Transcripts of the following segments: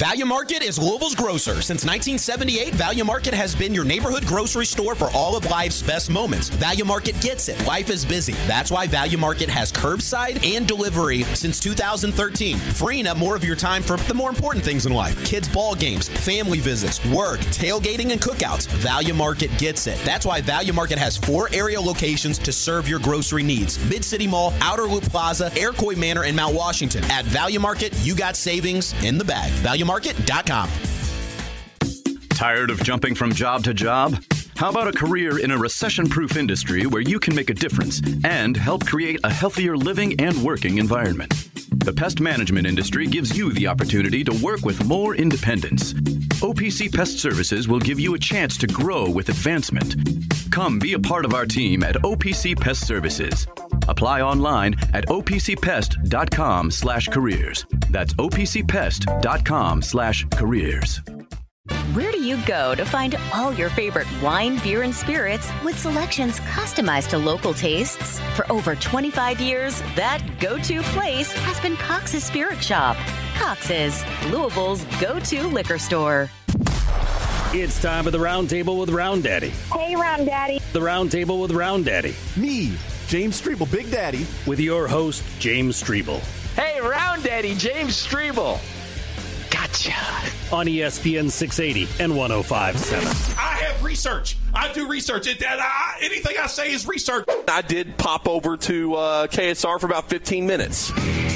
Value Market is Louisville's grocer. Since 1978, Value Market has been your neighborhood grocery store for all of life's best moments. Value Market gets it. Life is busy. That's why Value Market has curbside and delivery since 2013, freeing up more of your time for the more important things in life. Kids' ball games, family visits, work, tailgating, and cookouts. Value Market gets it. That's why Value Market has 4 area locations to serve your grocery needs. Mid-City Mall, Outer Loop Plaza, Iroquois Manor, and Mount Washington. At Value Market, you got savings in the bag. ValueMarket.com. Tired of jumping from job to job? How about a career in a recession-proof industry where you can make a difference and help create a healthier living and working environment? The pest management industry gives you the opportunity to work with more independence. OPC Pest Services will give you a chance to grow with advancement. Come be a part of our team at OPC Pest Services. Apply online at opcpest.com/careers. That's opcpest.com/careers. Where do you go to find all your favorite wine, beer, and spirits with selections customized to local tastes? For over 25 years, that go-to place has been Cox's Spirit Shop. Cox's, Louisville's go-to liquor store. It's time for the Round Table with Round Daddy. Hey, Round Daddy. The Round Table with Round Daddy. Me, James Strebel, Big Daddy. With your host, James Strebel. Hey, Round Daddy, James Strebel. Gotcha. On ESPN 680 and 105.7. I have research. I do research. Anything I say is research. I did pop over to KSR for about 15 minutes.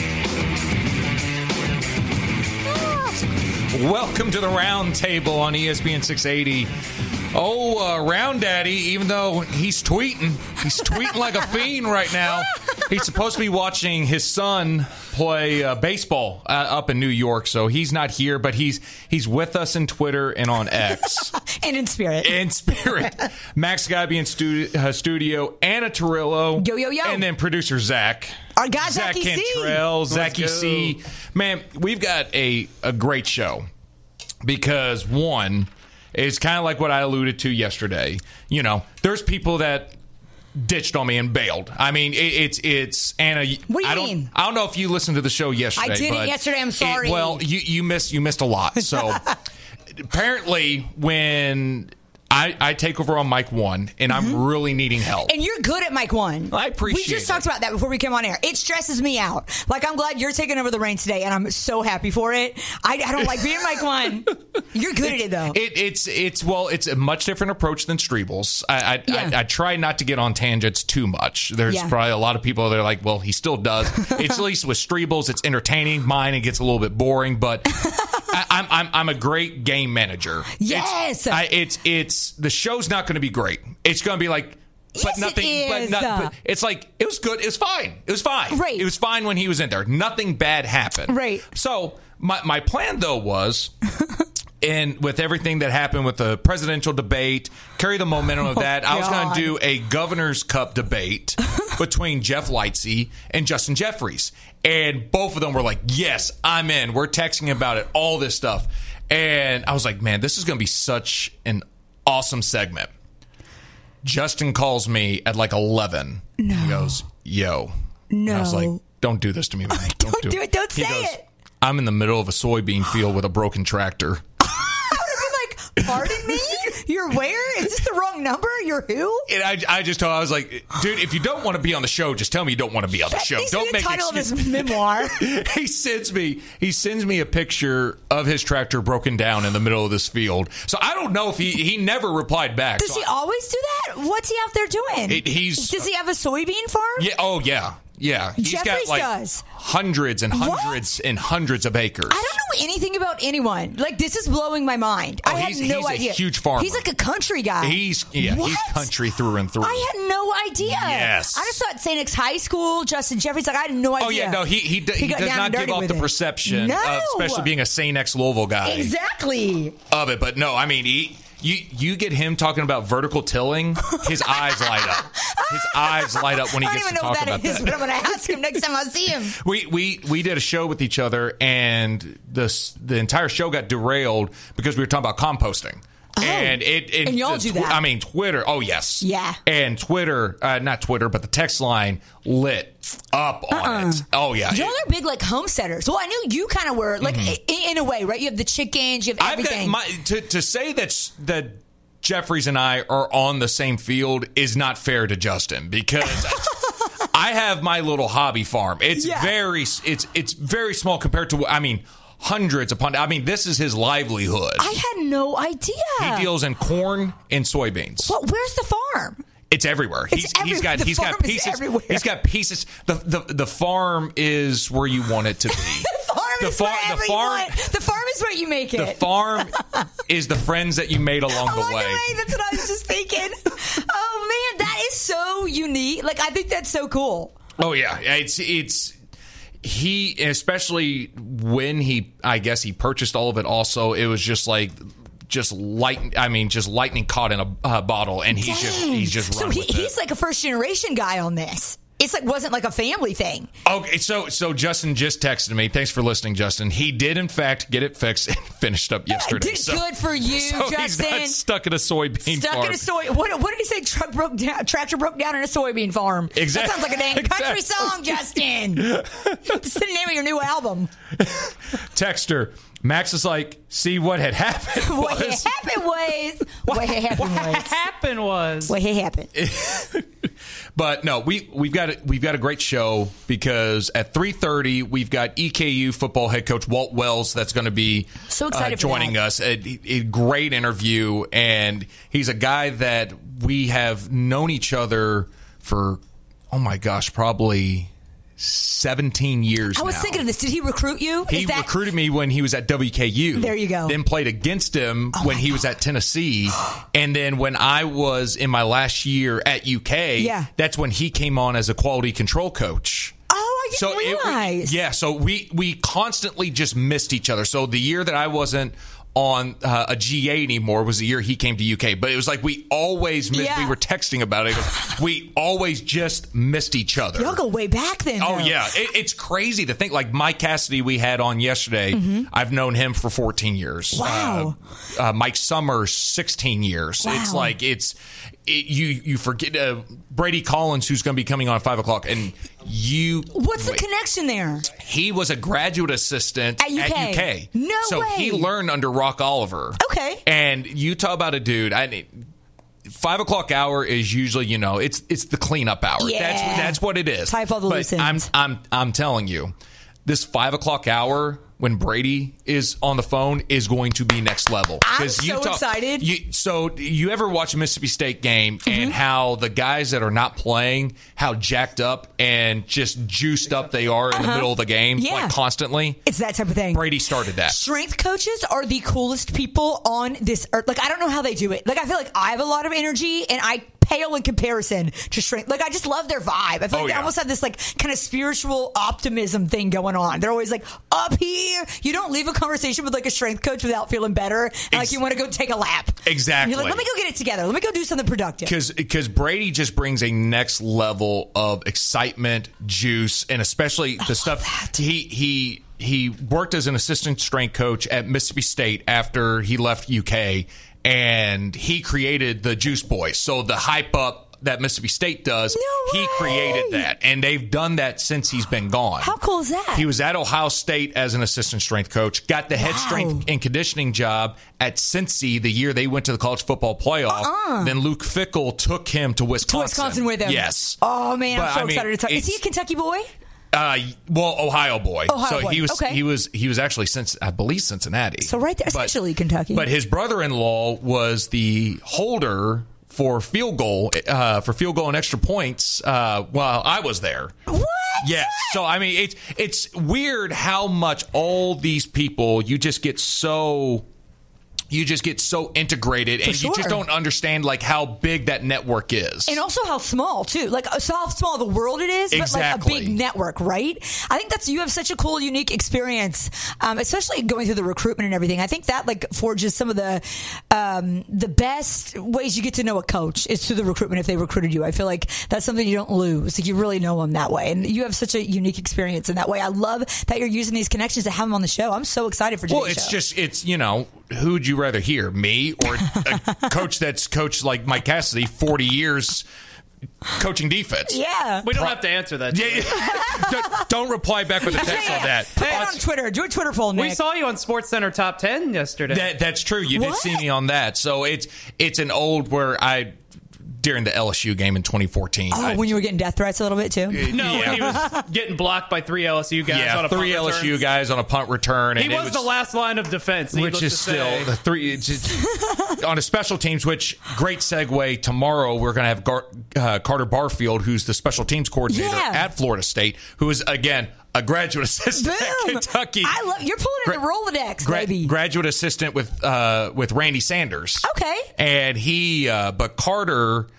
Welcome to the Round Table on ESPN 680. Round Daddy, even though he's tweeting like a fiend right now. He's supposed to be watching his son play baseball up in New York, so he's not here, but he's with us in Twitter and on X. And in spirit. Max Guybe in studio, Anna Torillo. Yo. And then producer Zach. Our guy, Zach Zachy C. Cantrell, Zachy C. Man, we've got a great show because, one, it's kind of like what I alluded to yesterday. You know, there's people that ditched on me and bailed. I mean, it's Anna. What do you mean? I don't know if you listened to the show yesterday. I didn't yesterday. I'm sorry. You missed a lot. So apparently, when I take over on Mic 1, and I'm really needing help. And you're good at Mic 1. I appreciate it. We just talked about that before we came on air. It stresses me out. Like, I'm glad you're taking over the reins today, and I'm so happy for it. I don't like being Mic 1. You're good at it, though. It's a much different approach than Strebel's. I try not to get on tangents too much. There's probably a lot of people that are like, well, he still does. It's at least with Strebel's, it's entertaining. Mine, it gets a little bit boring, but I'm a great game manager. Yes. It's the show's not going to be great. It's going to be like, but yes, nothing. But it's like it was good. It was fine. It was fine. Right. It was fine when he was in there. Nothing bad happened. Right. So my plan though was, and with everything that happened with the presidential debate, carry the momentum of that. I was going to do a Governor's Cup debate between Jeff Lightsey and Justin Jeffries, and both of them were like, "Yes, I'm in." We're texting about it, all this stuff, and I was like, "Man, this is going to be such an awesome segment." Justin calls me at like 11. No. He goes, "Yo." No. And I was like, "Don't do this to me, man. Don't do it. Don't say it. I'm in the middle of a soybean field with a broken tractor. I would have been like, pardon me? You're where? Is this the wrong number? You're who? And I just told, I was like, dude, if you don't want to be on the show, just tell me you don't want to be on the show. Don't make the title of his memoir. He sends me a picture of his tractor broken down in the middle of this field. So I don't know if he never replied back. Does he always do that? What's he out there doing? Does he have a soybean farm? Yeah. Oh, yeah. Yeah, he's Jeffries got like does. hundreds and hundreds and hundreds of acres. I don't know anything about anyone. Like, this is blowing my mind. I had no idea. He's a huge farmer. He's like a country guy. He's country through and through. I had no idea. Yes. I just thought St. X High School, Justin Jeffries, like, I had no idea. Oh, yeah, no, he does not give off the perception of, especially being a St. X Louisville guy. Exactly. Of it, but no, I mean, You get him talking about vertical tilling, his eyes light up. His eyes light up when he gets to talk about that. I don't even know what that is, but I'm going to ask him next time I see him. We did a show with each other, and the entire show got derailed because we were talking about composting. And y'all do that. I mean, Twitter. Oh, yes. Yeah. And Twitter, not Twitter, but the text line lit up on it. Oh, yeah. Y'all are big, like, homesteaders. Well, I knew you kind of were, like, in a way, right? You have the chickens, you have everything. To say that Jeffries and I are on the same field is not fair to Justin, because I have my little hobby farm. It's very small compared to, I mean, hundreds upon. I mean, this is his livelihood. I had no idea. He deals in corn and soybeans. Well, where's the farm? It's everywhere. He's got pieces. Everywhere. He's got pieces. The farm is where you want it to be. The farm is where you make it. The farm is the friends that you made along the way. That's what I was just thinking. Oh man, that is so unique. Like, I think that's so cool. Oh yeah, it's. He, especially when he purchased all of it. Also, it was just lightning caught in a bottle, and he's just so run with it. He's like a first generation guy on this. It's like wasn't like a family thing. Okay, so Justin just texted me. Thanks for listening, Justin. He did in fact get it fixed and finished up yesterday. Good for you, Justin. He's not stuck in a soybean farm. What did he say? Tractor broke down in a soybean farm. Exactly. That sounds like a damn country song, Justin. It's the name of your new album. Texter. Max is like, see what had happened. What had happened. But no, we've got a great show, because at 3:30 we've got EKU football head coach Walt Wells that's going to be so excited joining us. A great interview, and he's a guy that we have known each other for, oh my gosh, probably 17 years now. I was thinking of this. Did he recruit you? He recruited me when he was at WKU. There you go. Then played against him when he was at Tennessee. And then when I was in my last year at UK, that's when he came on as a quality control coach. Oh, I didn't realize. So we constantly just missed each other. So the year that I wasn't on a GA anymore was the year he came to UK. But it was like we always missed. We were texting about it. We always just missed each other. Y'all go way back then. Oh, yeah. It's crazy to think. Like Mike Cassidy we had on yesterday. I've known him for 14 years. Wow. Mike Summers, 16 years. Wow. It's like you forget Brady Collins, who's going to be coming on at 5 o'clock, and what's the connection there? He was a graduate assistant at UK. No so way. He learned under Rock Oliver. Okay. And you talk about a dude. 5 o'clock hour is usually, it's the cleanup hour. Yeah. That's what it is. Type all the loose ends. I'm telling you, this 5 o'clock hour when Brady is on the phone is going to be next level. I'm so excited. So you ever watch a Mississippi State game and how the guys that are not playing, how jacked up and just juiced up they are in the middle of the game, like constantly? It's that type of thing. Brady started that. Strength coaches are the coolest people on this earth. Like, I don't know how they do it. Like, I feel like I have a lot of energy and I pale in comparison to strength. Like, I just love their vibe. I feel like they almost have this like kind of spiritual optimism thing going on. They're always like up here. You don't leave a conversation with like a strength coach without feeling better and like you want to go take a lap. Exactly. And you're like, let me go get it together. Let me go do something productive. Because Brady just brings a next level of excitement, juice, and especially the stuff he worked as an assistant strength coach at Mississippi State after he left UK, and he created the Juice Boys. So the hype up that Mississippi State does, he created that. And they've done that since he's been gone. How cool is that? He was at Ohio State as an assistant strength coach, got the head strength and conditioning job at Cincy the year they went to the college football playoff. Then Luke Fickell took him to Wisconsin. To Wisconsin with him. Yes. Oh, man, I'm so excited to talk. Is he a Kentucky boy? Ohio boy. Boy. He was actually I believe Cincinnati. So right there, essentially Kentucky. But his brother-in-law was the holder for field goal and extra points while I was there. What? Yes. So I mean, it's weird how much all these people you just get so integrated, and you just don't understand like how big that network is, and also how small too. Like so how small the world it is, but like a big network, right? I think you have such a cool, unique experience, especially going through the recruitment and everything. I think that like forges some of the best ways you get to know a coach is through the recruitment. If they recruited you, I feel like that's something you don't lose. Like you really know them that way, and you have such a unique experience in that way. I love that you're using these connections to have them on the show. I'm so excited for today's show. It's who'd you rather hear, me or a coach that's coached like Mike Cassidy 40 years coaching defense? Yeah. We don't have to answer that. Don't reply back with a text on that. Put it on Twitter. Do a Twitter poll, Nick. We saw you on SportsCenter Top 10 yesterday. That's true. You did see me on that. So it's an old where during the LSU game in 2014. When you were getting death threats a little bit too? No, he was getting blocked by 3 LSU guys on a punt return. 3 LSU guys on a punt return. He was the last line of defense, which is still the 3 on a special teams, which great segue. Tomorrow we're going to have Carter Barfield, who's the special teams coordinator at Florida State, who is, again, a graduate assistant at Kentucky. You're pulling in the Rolodex, baby. Graduate assistant with Randy Sanders. Okay. And but Carter,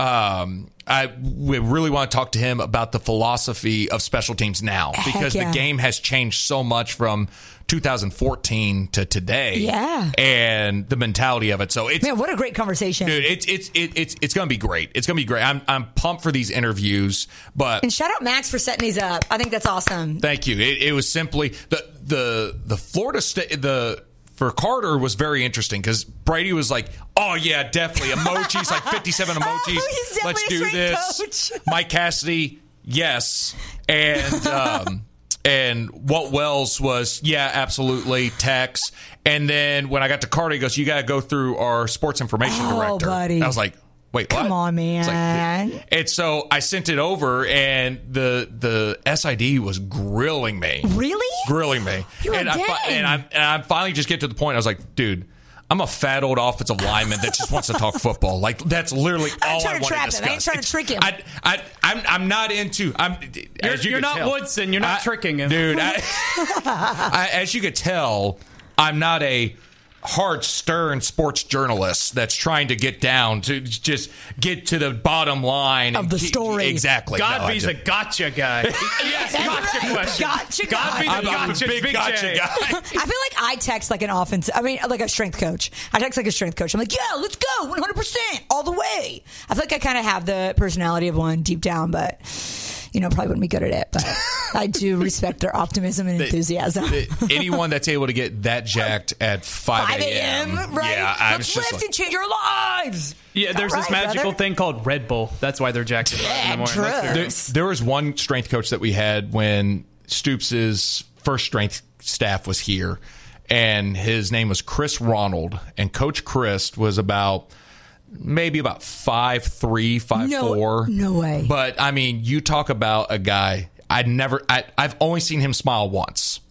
we really want to talk to him about the philosophy of special teams now, because the game has changed so much from 2014 to today. Yeah. And the mentality of it. So it's, man, what a great conversation. Dude, it's going to be great. It's going to be great. I'm pumped for these interviews, and shout out Max for setting these up. I think that's awesome. Thank you. It was simply the Florida State, for Carter was very interesting because Brady was like, oh, yeah, definitely. Emojis, like 57 emojis. Let's do this. Coach. Mike Cassidy, yes. And Walt Wells was, yeah, absolutely, Tex. And then when I got to Carter, he goes, you got to go through our sports information director. Buddy. I was like, wait, what? Come on, man. And so I sent it over, and the SID was grilling me. Really? Grilling me. I finally just get to the point. I was like, dude, I'm a fat old offensive lineman that just wants to talk football. Like, that's literally all I want to discuss. I ain't trying to trick him. I'm not into. You're not Woodson. You're not tricking him, dude. As you could tell, I'm not a hard, stern sports journalist that's trying to get down to just get to the bottom line of the story. Exactly. Godby's a gotcha guy. Yes, gotcha question. Gotcha guy. Godby's a big gotcha guy. I feel like I text like an offense. I mean, like a strength coach. I text like a strength coach. I'm like, yeah, let's go 100% all the way. I feel like I kind of have the personality of one deep down, but probably wouldn't be good at it, but I do respect their optimism and enthusiasm. Anyone that's able to get that jacked at 5 a.m. Right? Yeah, let's lift and change our lives. Yeah, there's this magical thing called Red Bull. That's why they're jacked in the morning. There was one strength coach that we had when Stoops' first strength staff was here, and his name was Chris Ronald, and Coach Chris was maybe about 5'3", 5'4". No way. But I mean, you talk about a guy. I've only seen him smile once,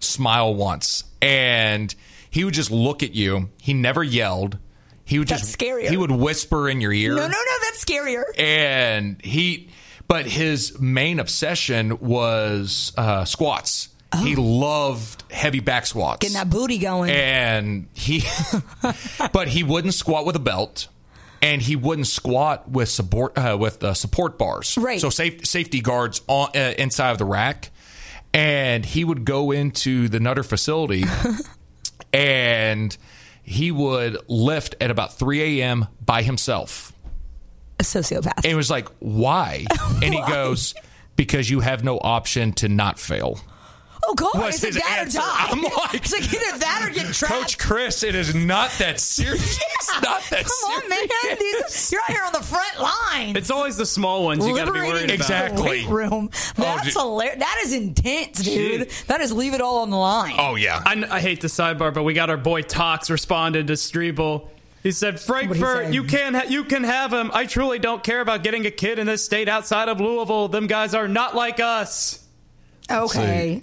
and he would just look at you. He never yelled. He would that's scarier. He would whisper in your ear. No, that's scarier. And but his main obsession was squats. Oh. He loved heavy back squats, getting that booty going. And but he wouldn't squat with a belt. And he wouldn't squat with support bars, right? So safety guards inside of the rack, and he would go into the Nutter facility, and he would lift at about 3 a.m. by himself. A sociopath. And it was like, why? And he goes, because you have no option to not fail. Oh, God, is it that answer. or die? I'm like, it's like either that or get trapped. Coach Chris, it is not that serious. It's not that serious. Come on, man. You're out here on the front line. It's always the small ones you got to be worried about. Exactly. Weight room. That's hilarious. That is intense, dude. That is leave it all on the line. Oh, yeah. I hate the sidebar, but we got our boy Tox responded to Strebel. He said, Frankfurt, you can have him. I truly don't care about getting a kid in this state outside of Louisville. Them guys are not like us. Okay.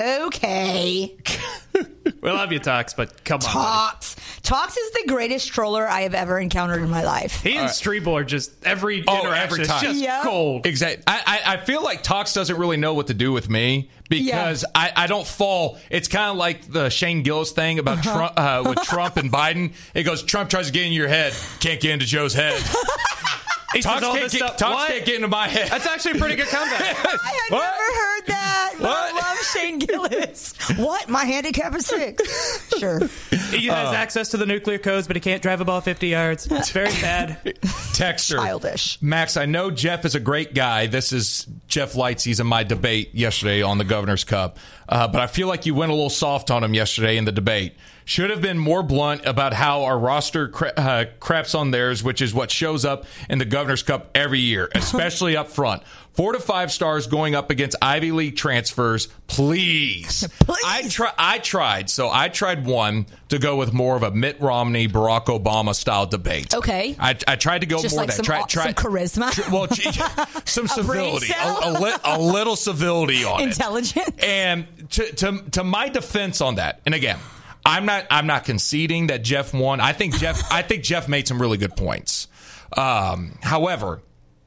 We love you, Tox, but come on. Tox is the greatest troller I have ever encountered in my life. He and Strebel are just every interaction is just cold. Exactly. I feel like Tox doesn't really know what to do with me because I don't fall. It's kind of like the Shane Gillis thing about Trump with Trump and Biden. It goes, Trump tries to get in your head, can't get into Joe's head. Tox can't get into my head. That's actually a pretty good comeback. I had never heard that. I love Shane Gillis. What? My handicap is 6. Sure. He has access to the nuclear codes, but he can't drive a ball 50 yards. It's very bad. Texter. Childish. Max, I know Jeff is a great guy. This is Jeff Lightsey's in my debate yesterday on the Governor's Cup. but I feel like you went a little soft on him yesterday in the debate. Should have been more blunt about how our roster craps on theirs, which is what shows up in the Governor's Cup every year, especially up front. 4 to 5 stars going up against Ivy League transfers. Please. I tried. So I tried one to go with more of a Mitt Romney, Barack Obama style debate. Okay. I tried to go just more like that. Some charisma. Some civility. A little civility on Intelligence. it. And to my defense on that, and again, I'm not conceding that Jeff won. I think Jeff made some really good points. However,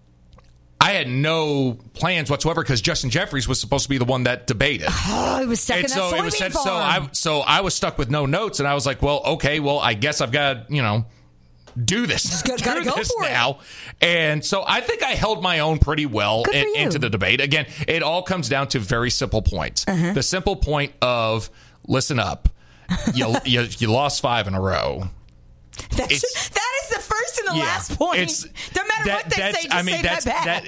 I had no plans whatsoever because Justin Jeffries was supposed to be the one that debated. Oh, he was stuck in that soybean farm. So I was stuck with no notes, and I was like, well, okay, well, I guess I've got to, do this. Gotta go for now. And so I think I held my own pretty well into the debate. Again, it all comes down to very simple points. Uh-huh. The simple point of, listen up, you lost 5 in a row. That is the first and the last point. No matter what they say, just say that back.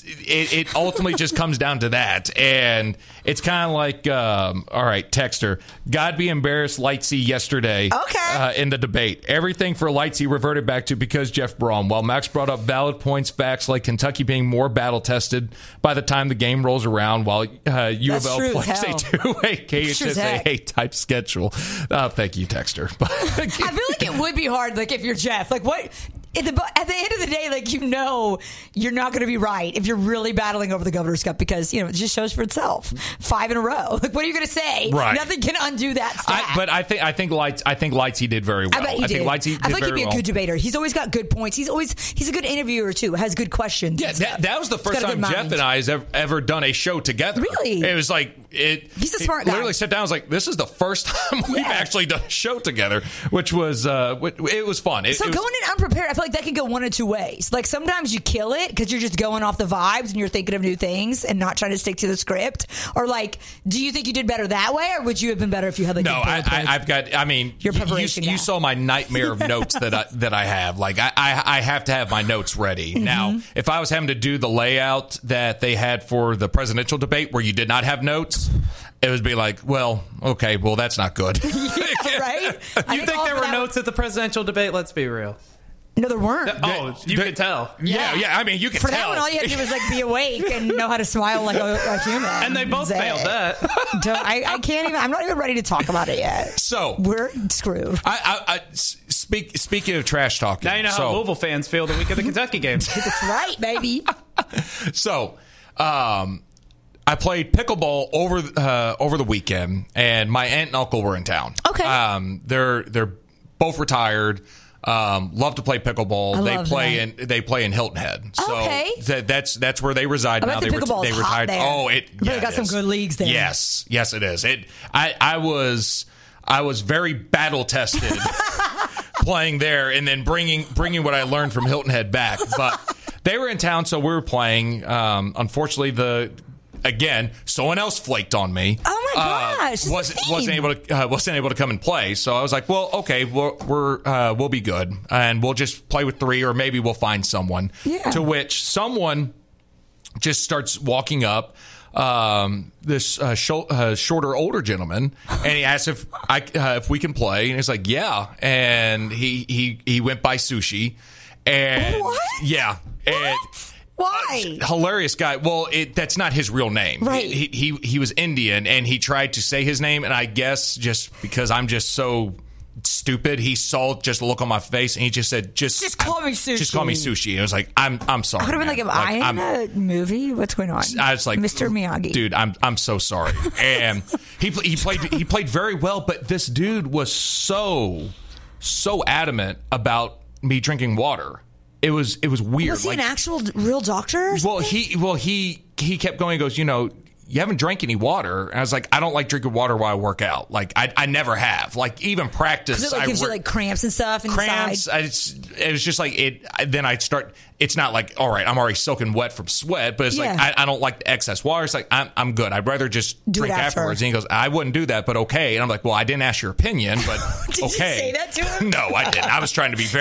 It ultimately just comes down to that. And it's kind of like, all right, texter, God be embarrassed, Lightsey yesterday in the debate. Everything for Lightsey reverted back to because Jeff Braun. While Max brought up valid points, facts like Kentucky being more battle-tested by the time the game rolls around, while U of L plays a two-way KHSAA type schedule. Thank you, texter. I feel like it would be hard, like if you're Jeff. Like what? At the end of the day, like you're not going to be right if you're really battling over the Governor's Cup because it just shows for itself. 5 in a row. Like what are you going to say? Right. Nothing can undo that stat. But I think Lightsey did very well. I bet he did. Lightsey did I feel like very he'd be a good debater. He's always got good points. He's a good interviewer too. Has good questions. Yeah, that was the first time Jeff and I has ever done a show together. Really? It was like he's a smart guy. Literally sat down. I was like, this is the first time we've actually done a show together, which was it was fun. Going in unprepared, I feel like that can go one of two ways. Like sometimes you kill it because you're just going off the vibes and you're thinking of new things and not trying to stick to the script. Or like, do you think you did better that way, or would you have been better if you had like? No, I've got. I mean, your preparation. You saw my nightmare of notes that I have. Like I have to have my notes ready. Mm-hmm. Now, if I was having to do the layout that they had for the presidential debate where you did not have notes, it would be like, well, okay, well that's not good. Right? You think there were notes at the presidential debate? Let's be real. No, there weren't. You could tell. Yeah. I mean, you could tell. For that one, all you had to do was like be awake and know how to smile like a human. And they both failed that. I can't even. I'm not even ready to talk about it yet. So we're screwed. Speaking of trash talking, now you know how Louisville fans feel the week of the Kentucky game. That's right, baby. So, I played pickleball over the weekend, and my aunt and uncle were in town. Okay. They're both retired. Love to play pickleball. They play in Hilton Head. So that's where they reside now. They retired. There. Oh, they got some good leagues there. Yes, it is. I was very battle tested playing there, and then bringing what I learned from Hilton Head back. But they were in town, so we were playing. Unfortunately, someone else flaked on me. Oh my gosh! Wasn't able to come and play. So I was like, well, okay, we'll be good, and we'll just play with 3, or maybe we'll find someone. Yeah. To which someone just starts walking up. This shorter, older gentleman, and he asked if we can play, and he's like, yeah, and he went by Sushi, and what? Yeah, and. Why? Hilarious guy. Well, that's not his real name. Right. He was Indian, and he tried to say his name, and I guess just because I'm just so stupid, he saw just a look on my face, and he just said, "Just call me Sushi." Just call me Sushi. And I was like, "I'm sorry." I would have been like, "Am I in a movie? What's going on?" I was like, "Mr. Miyagi." Dude, I'm so sorry. And he played very well, but this dude was so adamant about me drinking water. It was weird. Was he an actual real doctor? Well, he kept going. He goes, you haven't drank any water. And I was like, I don't like drinking water while I work out. Like I never have. Like even practice. It gives you like cramps and stuff. Cramps. It was just like it. Then I start. It's not like, all right, I'm already soaking wet from sweat, but it's like I don't like the excess water. It's like I'm good. I'd rather just drink afterwards. And he goes, I wouldn't do that, but okay. And I'm like, well, I didn't ask your opinion, but Did okay. you say that to him? No, I didn't. I was trying to be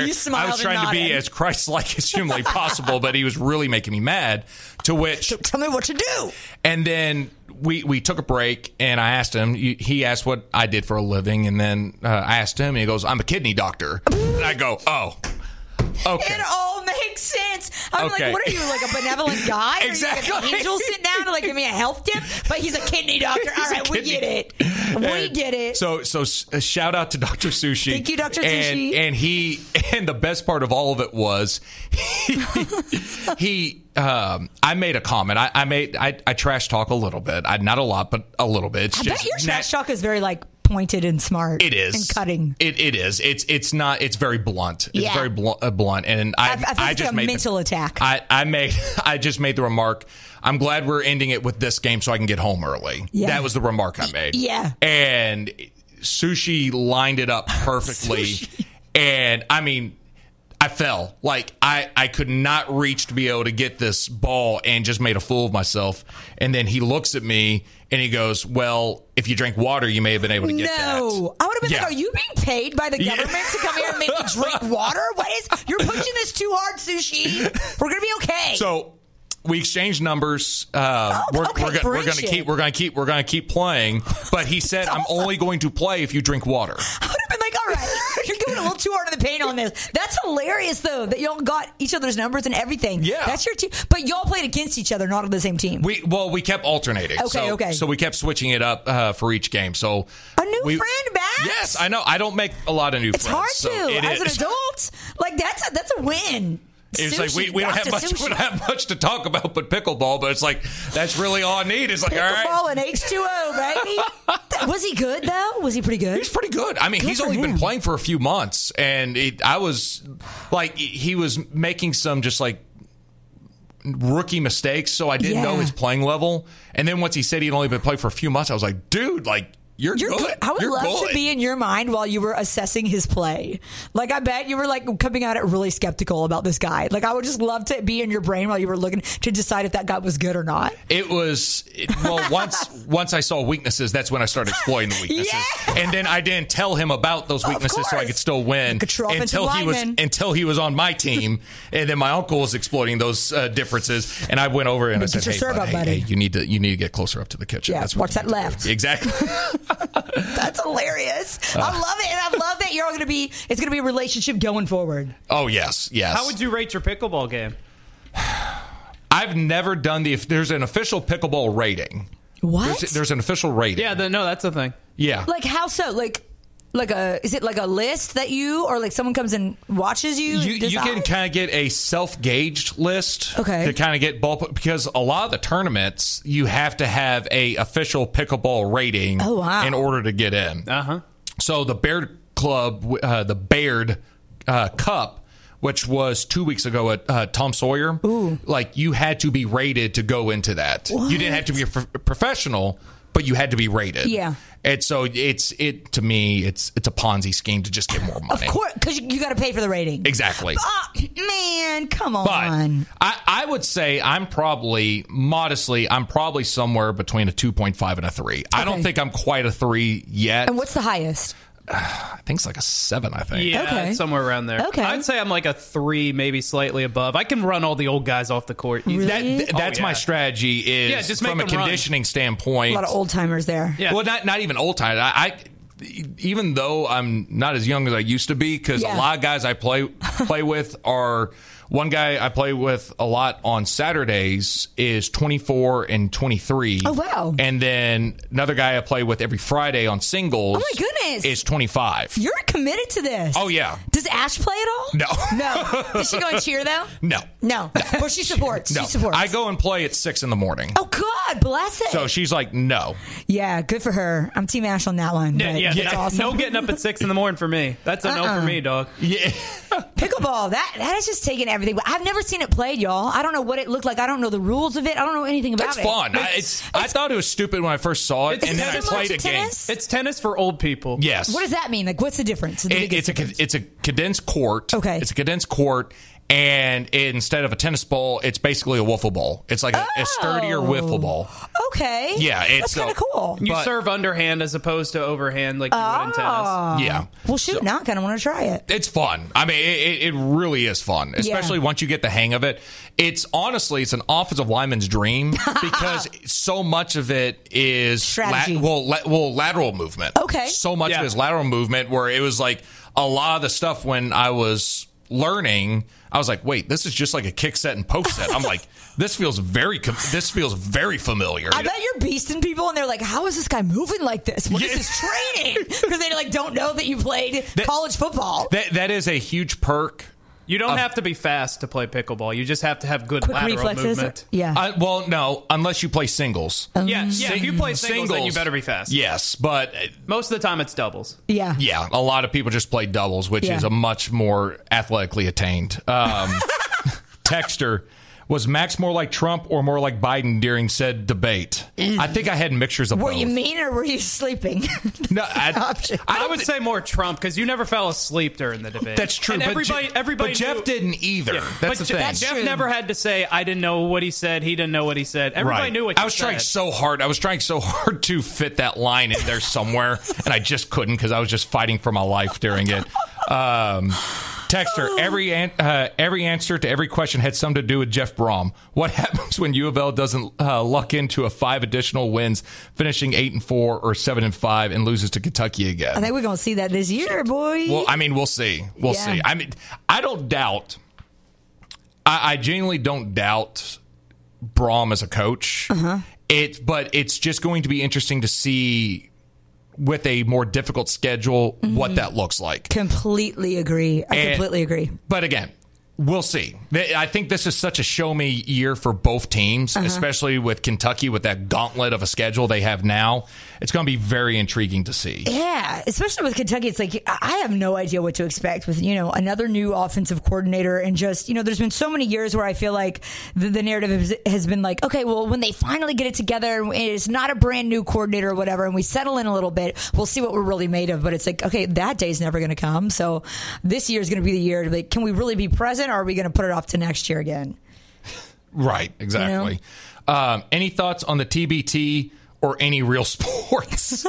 as Christ-like as humanly possible, but he was really making me mad. To which, so tell me what to do. And then we took a break, and I asked him. He asked what I did for a living, and then I asked him, and he goes, "I'm a kidney doctor." And I go, "Oh, okay." It all makes sense. I'm Okay. like, what are you, like a benevolent guy? Exactly. Are you like an angel sitting down to like give me a health tip? But he's a kidney doctor. All right, we get it. We get it. So shout out to Dr. Sushi. Thank you, Dr. Sushi. And the best part of all of it was I made a comment. I trash talk a little bit. Not a lot, but a little bit. I bet your trash talk is very like pointed and smart. It is. And cutting. It is. It's not. It's very blunt. It's Yeah. very blunt. And I think I it's just a made mental attack. I just made the remark. I'm glad we're ending it with this game so I can get home early. Yeah. That was the remark I made. Yeah. And Sushi lined it up perfectly. And I mean, I fell. Like I could not reach to be able to get this ball and just made a fool of myself. And then he looks at me and he goes, "Well, if you drink water, you may have been able to get that." No. I would have been like, are you being paid by the government to come here and make me drink water? You're pushing this too hard, Sushi. We're going to be okay. So we exchanged numbers. We're gonna keep playing. But he said, "I'm only going to play if you drink water." I would have been like, all right, you're going a little too hard in the paint on this. That's hilarious, though, that y'all got each other's numbers and everything. Yeah. That's your team. But y'all played against each other, not on the same team. We kept alternating. Okay. So we kept switching it up for each game. So a new friend back? Yes, I know. I don't make a lot of new friends. It's hard to as an adult. Like that's a win. It's Sushi, like we don't have much to talk about but pickleball, but it's like that's really all I need. It's like pickleball all right. and H2O, baby. Was he good though? Was he pretty good? He's pretty good. I mean, he's only been playing for a few months, and I was like, he was making some just like rookie mistakes, so I didn't know his playing level. And then once he said he'd only been playing for a few months, I was like, dude, like. You're good. I would love to be in your mind while you were assessing his play. Like, I bet you were like coming at it really skeptical about this guy. Like, I would just love to be in your brain while you were looking to decide if that guy was good or not. Once I saw weaknesses, that's when I started exploiting the weaknesses. Yeah. And then I didn't tell him about those weaknesses so I could still win until he was on my team. And then my uncle was exploiting those differences. And I went over and I said, "Hey, you need to get closer up to the kitchen." Yeah, watch that left. Exactly. That's hilarious. I love it, and I love that it's gonna be a relationship going forward. Oh yes. How would you rate your pickleball game? I've never done there's an official pickleball rating. What? There's an official rating. Yeah, no, that's a thing. Yeah. Like how so? Is it like a list that or like someone comes and watches you? You can kind of get a self-gauged list. Okay. To kind of get ballpark, because a lot of the tournaments you have to have a official pickleball rating. Oh, wow. In order to get in. Uh-huh. So the Baird Club, the Baird Cup, which was 2 weeks ago at Tom Sawyer. Ooh. Like you had to be rated to go into that. What? You didn't have to be a professional, but you had to be rated. Yeah. And so to me it's a Ponzi scheme to just get more money. Of course, because you got to pay for the rating. Exactly. Oh, man, come on. But I would say I'm probably somewhere between a 2.5 and a 3. Okay. I don't think I'm quite a 3 yet. And what's the highest? I think it's like a 7, I think. Yeah, okay. Somewhere around there. Okay. I'd say I'm like a 3, maybe slightly above. I can run all the old guys off the court. Really? That's my strategy is just from a conditioning standpoint. A lot of old timers there. Yeah. Well, not even old timers. I even though I'm not as young as I used to be, because a lot of guys I play with are. One guy I play with a lot on Saturdays is 24 and 23. Oh, wow. And then another guy I play with every Friday on singles. Oh, my goodness. Is 25. You're committed to this. Oh, yeah. Does Ash play at all? No. Does she go and cheer, though? No. Well, she supports. No. She supports. I go and play at 6 in the morning. Oh, God bless it. So she's like, no. Yeah, good for her. I'm Team Ash on that one. That's awesome. No getting up at 6 in the morning for me. That's a no for me, dog. Yeah. Pickleball, that is just taking everything. I've never seen it played, y'all. I don't know what it looked like. I don't know the rules of it. I don't know anything about it. It's fun. I thought it was stupid when I first saw it, and then I played a game. It's tennis for old people. Yes. What does that mean? Like, what's the difference? It's a condensed court. Okay. It's a condensed court, And instead of a tennis ball, it's basically a wiffle ball. It's like a sturdier wiffle ball. Okay. Yeah, that's kind of cool. You serve underhand as opposed to overhand like you would in tennis. Yeah. Well, shoot, now I kind of want to try it. It's fun. I mean, it really is fun, especially once you get the hang of it. It's honestly, it's an offensive lineman's dream because so much of it is strategy. Lateral movement. Okay. So much of it is lateral movement where it was like a lot of the stuff when I was learning, I was like, wait, this is just like a kick set and post set. I'm like, this feels very familiar. I bet you're beasting people and they're like, how is this guy moving like this? What is his training? Because they like don't know that you played college football. That is a huge perk. You don't have to be fast to play pickleball. You just have to have good quick lateral reflexes. movement. Well, no, unless you play singles. Yeah. If you play singles, then you better be fast. Yes, but most of the time it's doubles. Yeah. Yeah, a lot of people just play doubles, which is a much more athletically attained. Texter, was Max more like Trump or more like Biden during said debate? I think I had mixtures of both. Were you mean or were you sleeping? No, I would say more Trump because you never fell asleep during the debate. That's true. And everybody but Jeff didn't either. Yeah, that's the thing. Jeff never had to say, I didn't know what he said. He didn't know what he said. Everybody knew what he said. I was trying so hard to fit that line in there somewhere, and I just couldn't because I was just fighting for my life during it. Texter, every answer to every question had something to do with Jeff Brom. What happens when U of L doesn't luck into a 5 additional wins, finishing 8-4 or 7-5, and loses to Kentucky again? I think we're going to see that this year, boy. Well, I mean, we'll see. We'll see. I mean, I don't doubt. I genuinely don't doubt Brom as a coach. But it's just going to be interesting to see, with a more difficult schedule, what that looks like. Completely agree. I completely agree. But again, we'll see. I think this is such a show-me year for both teams, especially with Kentucky, with that gauntlet of a schedule they have now. It's going to be very intriguing to see. Yeah, especially with Kentucky. It's like, I have no idea what to expect with, another new offensive coordinator. And just, there's been so many years where I feel like the narrative has been like, okay, well, when they finally get it together, and it's not a brand new coordinator or whatever, and we settle in a little bit, we'll see what we're really made of. But it's like, okay, that day's never going to come. So this year is going to be the year to be like, can we really be present, or are we going to put it off to next year again? Right, exactly. Any thoughts on the TBT or any real sports?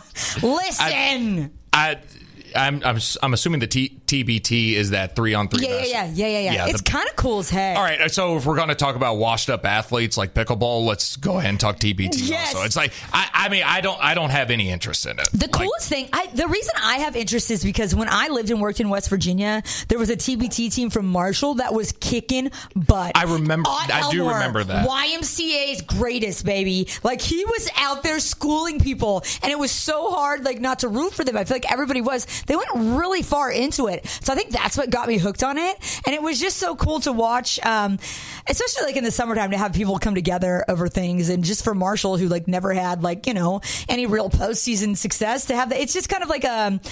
Listen. I'm assuming the TBT is that 3-on-3. Yeah. It's kind of cool as heck. All right, so if we're going to talk about washed up athletes like pickleball, let's go ahead and talk TBT. Yes. Also, it's like I don't have any interest in it. The coolest thing, the reason I have interest is because when I lived and worked in West Virginia, there was a TBT team from Marshall that was kicking butt. I do remember that. YMCA's greatest, baby. Like, he was out there schooling people, and it was so hard, like, not to root for them. I feel like everybody was. They went really far into it. So I think that's what got me hooked on it. And it was just so cool to watch, especially like in the summertime, to have people come together over things. And just for Marshall, who like never had like, any real postseason success, to have that. It's just kind of like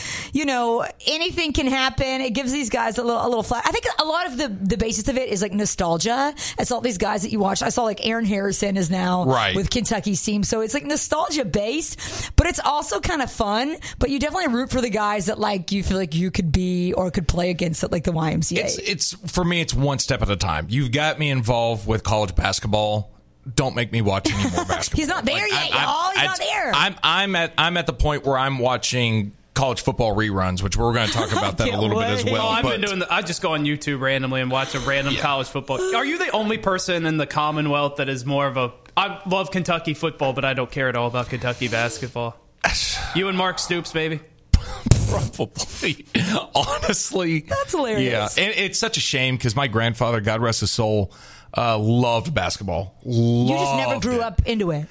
anything can happen. It gives these guys a little flat. I think a lot of the basis of it is like nostalgia. It's all these guys that you watch. I saw like Aaron Harrison is now with Kentucky's team. So it's like nostalgia based, but it's also kind of fun. But you definitely root for the guys that like you feel like you could be or could play against at like the YMCA. It's for me, it's one step at a time. You've got me involved with college basketball. Don't make me watch any more basketball. He's not there yet, y'all. He's not there. I'm at the point where I'm watching college football reruns, which we're going to talk about that a little bit as well. I've been doing I just go on YouTube randomly and watch a random college football. Are you the only person in the Commonwealth that is more of a... I love Kentucky football, but I don't care at all about Kentucky basketball. You and Mark Stoops, baby. Probably. Honestly. That's hilarious. Yeah. And it's such a shame because my grandfather, God rest his soul, loved basketball. You just never grew up into it.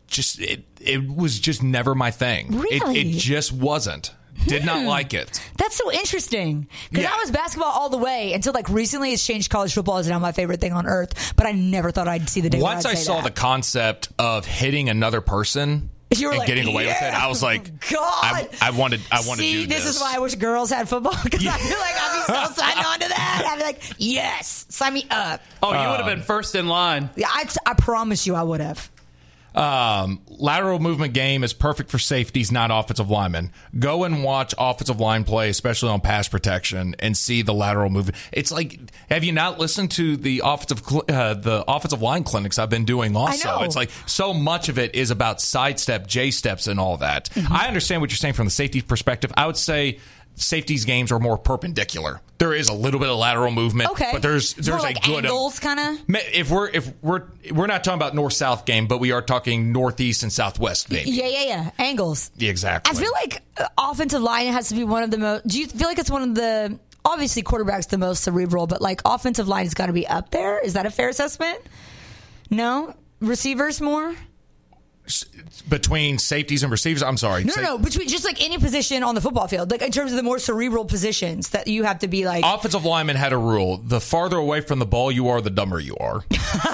It was just never my thing. Really? It just wasn't. Did not like it. That's so interesting. Because I was basketball all the way until like recently it's changed. College football is now my favorite thing on earth. But I never thought I'd see the day once I saw the concept of hitting another person and getting away with it, I was like, God, I wanted to do this. This is why I wish girls had football, because I feel like I'd be so signed on to that. I'd be like, yes, sign me up. Oh, you would have been first in line. Yeah, I promise you I would have. lateral movement game is perfect for safeties, not offensive linemen. Go and watch offensive line play, especially on pass protection, and see the lateral movement. It's like, have you not listened to the offensive line clinics I've been doing also? I know. It's like so much of it is about sidestep, J-steps, and all that. Mm-hmm. I understand what you're saying from the safety perspective. I would say safeties games are more perpendicular. There is a little bit of lateral movement, but there's like a good angles kind of. If we're not talking about north-south game, but we are talking northeast and southwest maybe. Yeah. Angles. Yeah, exactly. I feel like offensive line has to be one of the most. Do you feel like it's one of the? Obviously, quarterback's the most cerebral, but like offensive line has got to be up there. Is that a fair assessment? No, receivers more. Between safeties and receivers? I'm sorry. No. Between just like any position on the football field, like in terms of the more cerebral positions that you have to be like. Offensive linemen had a rule: the farther away from the ball you are, the dumber you are.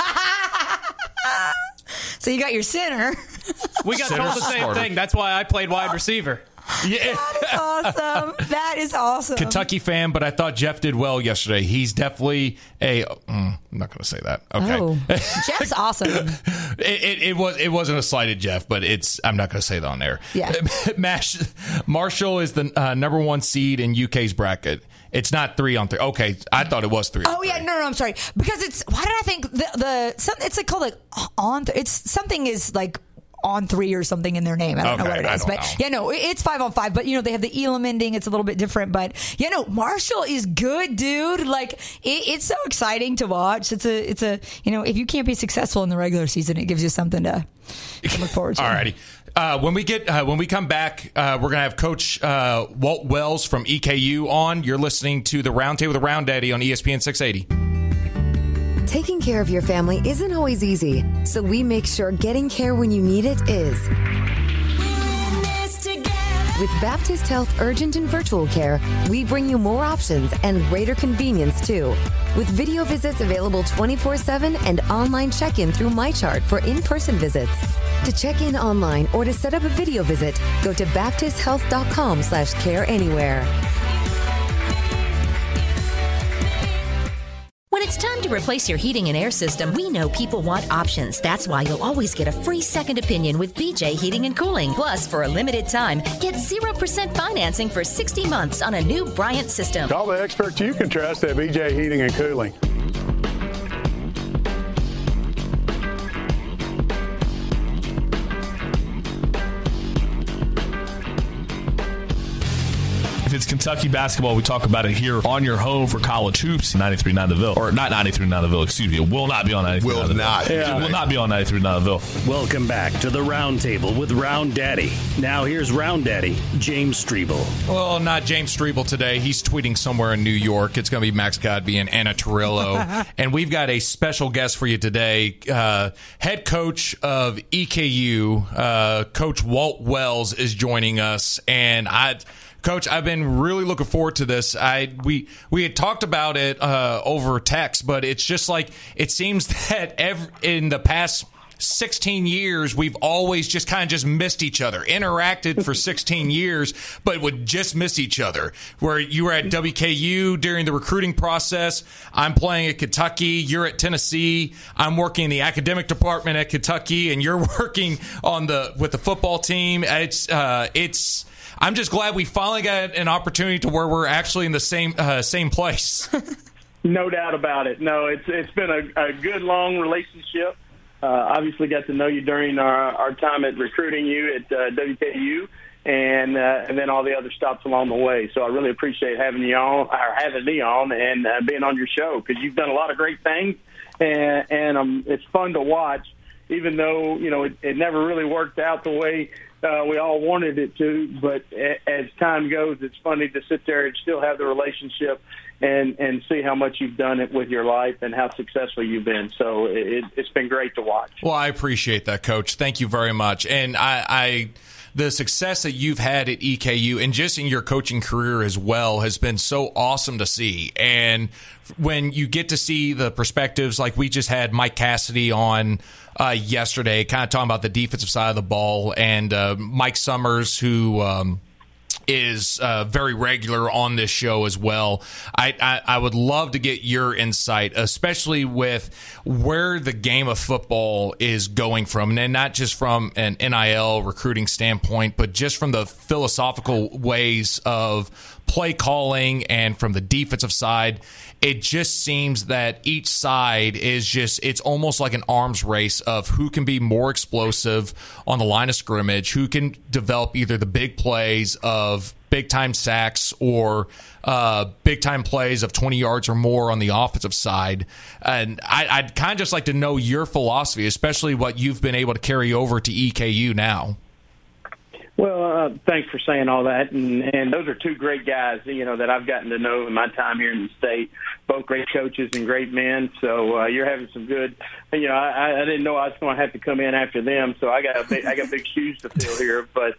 So you got your center. We got told the same thing. That's why I played wide receiver. Yeah. That is awesome. Kentucky fan, but I thought Jeff did well yesterday. He's definitely I'm not going to say that. Okay. Oh, Jeff's awesome. It wasn't a slight at Jeff, but I'm not going to say that on air. Yeah. Marshall is the number 1 seed in UK's bracket. It's not 3-on-3. Okay, I thought it was 3. Oh yeah, no, I'm sorry. Because it's why did I think it's like called like on? It's something is like on 3 or something in their name. I don't know what it is, but it's 5-on-5. But they have the Elam ending. It's a little bit different, but Marshall is good, dude. Like it's so exciting to watch. It's a if you can't be successful in the regular season, it gives you something to look forward to. Alrighty. When we come back, we're gonna have Coach Walt Wells from EKU on. You're listening to the Roundtable with Round Daddy on ESPN 680. Taking care of your family isn't always easy, so we make sure getting care when you need it is. With Baptist Health Urgent and Virtual Care, we bring you more options and greater convenience, too. With video visits available 24/7 and online check-in through MyChart for in-person visits. To check in online or to set up a video visit, go to baptisthealth.com/careanywhere. When it's time to replace your heating and air system, we know people want options. That's why you'll always get a free second opinion with BJ Heating and Cooling. Plus, for a limited time, get 0% financing for 60 months on a new Bryant system. Call the experts you can trust at BJ Heating and Cooling. If it's Kentucky basketball, we talk about it here on your home for college hoops. 93.9 The Ville. Or not 93.9 The Ville, excuse me. It will not be on 93.9 The Ville. It will not be on 93.9 The Ville. Welcome back to the Roundtable with Round Daddy. Now here's Round Daddy, James Strebel. Well, not James Strebel today. He's tweeting somewhere in New York. It's going to be Max Godby and Anna Torrillo. And we've got a special guest for you today. Head coach of EKU, Coach Walt Wells, is joining us. And Coach, I've been really looking forward to this. We had talked about it over text, but it's just like it seems that in the past 16 years, we've always just missed each other, interacted for 16 years, but would just miss each other. Where you were at WKU during the recruiting process, I'm playing at Kentucky, you're at Tennessee, I'm working in the academic department at Kentucky, and you're working with the football team. I'm just glad we finally got an opportunity to where we're actually in the same place. No doubt about it. No, it's been a good, long relationship. Obviously got to know you during our time at recruiting you at WKU and then all the other stops along the way. So I really appreciate having me on and being on your show because you've done a lot of great things and it's fun to watch, even though, it never really worked out the way we all wanted it to, but as time goes, it's funny to sit there and still have the relationship and see how much you've done it with your life and how successful you've been. So it's been great to watch. Well, I appreciate that, Coach. Thank you very much. And the success that you've had at EKU and just in your coaching career as well has been so awesome to see. And when you get to see the perspectives, like we just had Mike Cassidy on yesterday, kind of talking about the defensive side of the ball, and Mike Summers, who is very regular on this show as well. I would love to get your insight, especially with where the game of football is going from, and not just from an NIL recruiting standpoint, but just from the philosophical ways of play calling and from the defensive side. It just seems that each side is it's almost like an arms race of who can be more explosive on the line of scrimmage, who can develop either the big plays of big-time sacks or big-time plays of 20 yards or more on the offensive side. And I'd kind of just like to know your philosophy, especially what you've been able to carry over to EKU now. Well, thanks for saying all that, and those are two great guys, that I've gotten to know in my time here in the state. Both great coaches and great men. So you're having some good. I didn't know I was going to have to come in after them, so I got big shoes to fill here. But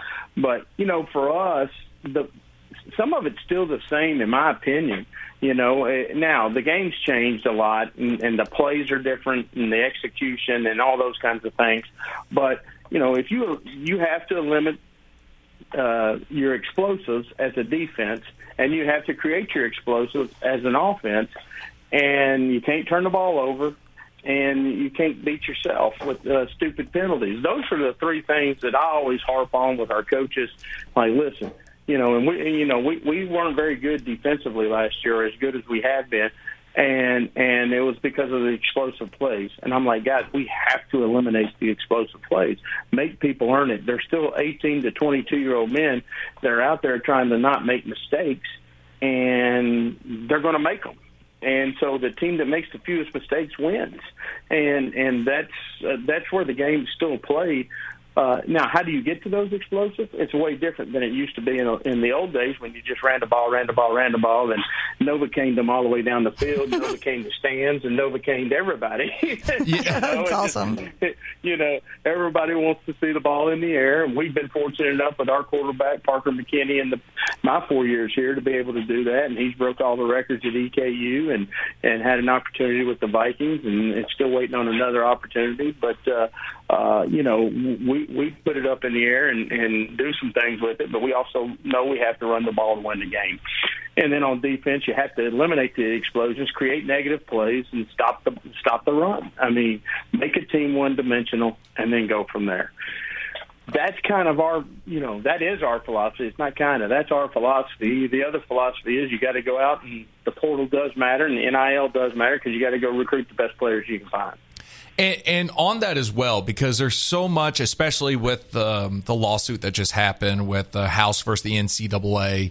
for us, some of it's still the same, in my opinion. Now the game's changed a lot, and the plays are different, and the execution, and all those kinds of things. But if you have to limit your explosives as a defense, and you have to create your explosives as an offense, and you can't turn the ball over, and you can't beat yourself with stupid penalties. Those are the three things that I always harp on with our coaches. Like, listen, and we weren't very good defensively last year, as good as we have been. And it was because of the explosive plays. And I'm like, guys, we have to eliminate the explosive plays. Make people earn it. There's still 18 to 22-year-old men that are out there trying to not make mistakes, and they're going to make them. And so the team that makes the fewest mistakes wins. And that's where the game is still played. Now, how do you get to those explosives? It's way different than it used to be in the old days when you just ran the ball, and Novocained them all the way down the field, Novocained the stands, and Novocained everybody. That's awesome. Everybody wants to see the ball in the air, and we've been fortunate enough with our quarterback, Parker McKinney, in my 4 years here to be able to do that, and he's broke all the records at EKU and had an opportunity with the Vikings, and it's still waiting on another opportunity. But, we put it up in the air and do some things with it, but we also know we have to run the ball to win the game. And then on defense, you have to eliminate the explosions, create negative plays, and stop the run. I mean, make a team one-dimensional and then go from there. That's kind of that is our philosophy. It's not kind of. That's our philosophy. The other philosophy is you got to go out, and the portal does matter, and the NIL does matter, because you got to go recruit the best players you can find. And on that as well, because there's so much, especially with the lawsuit that just happened with the House versus the NCAA,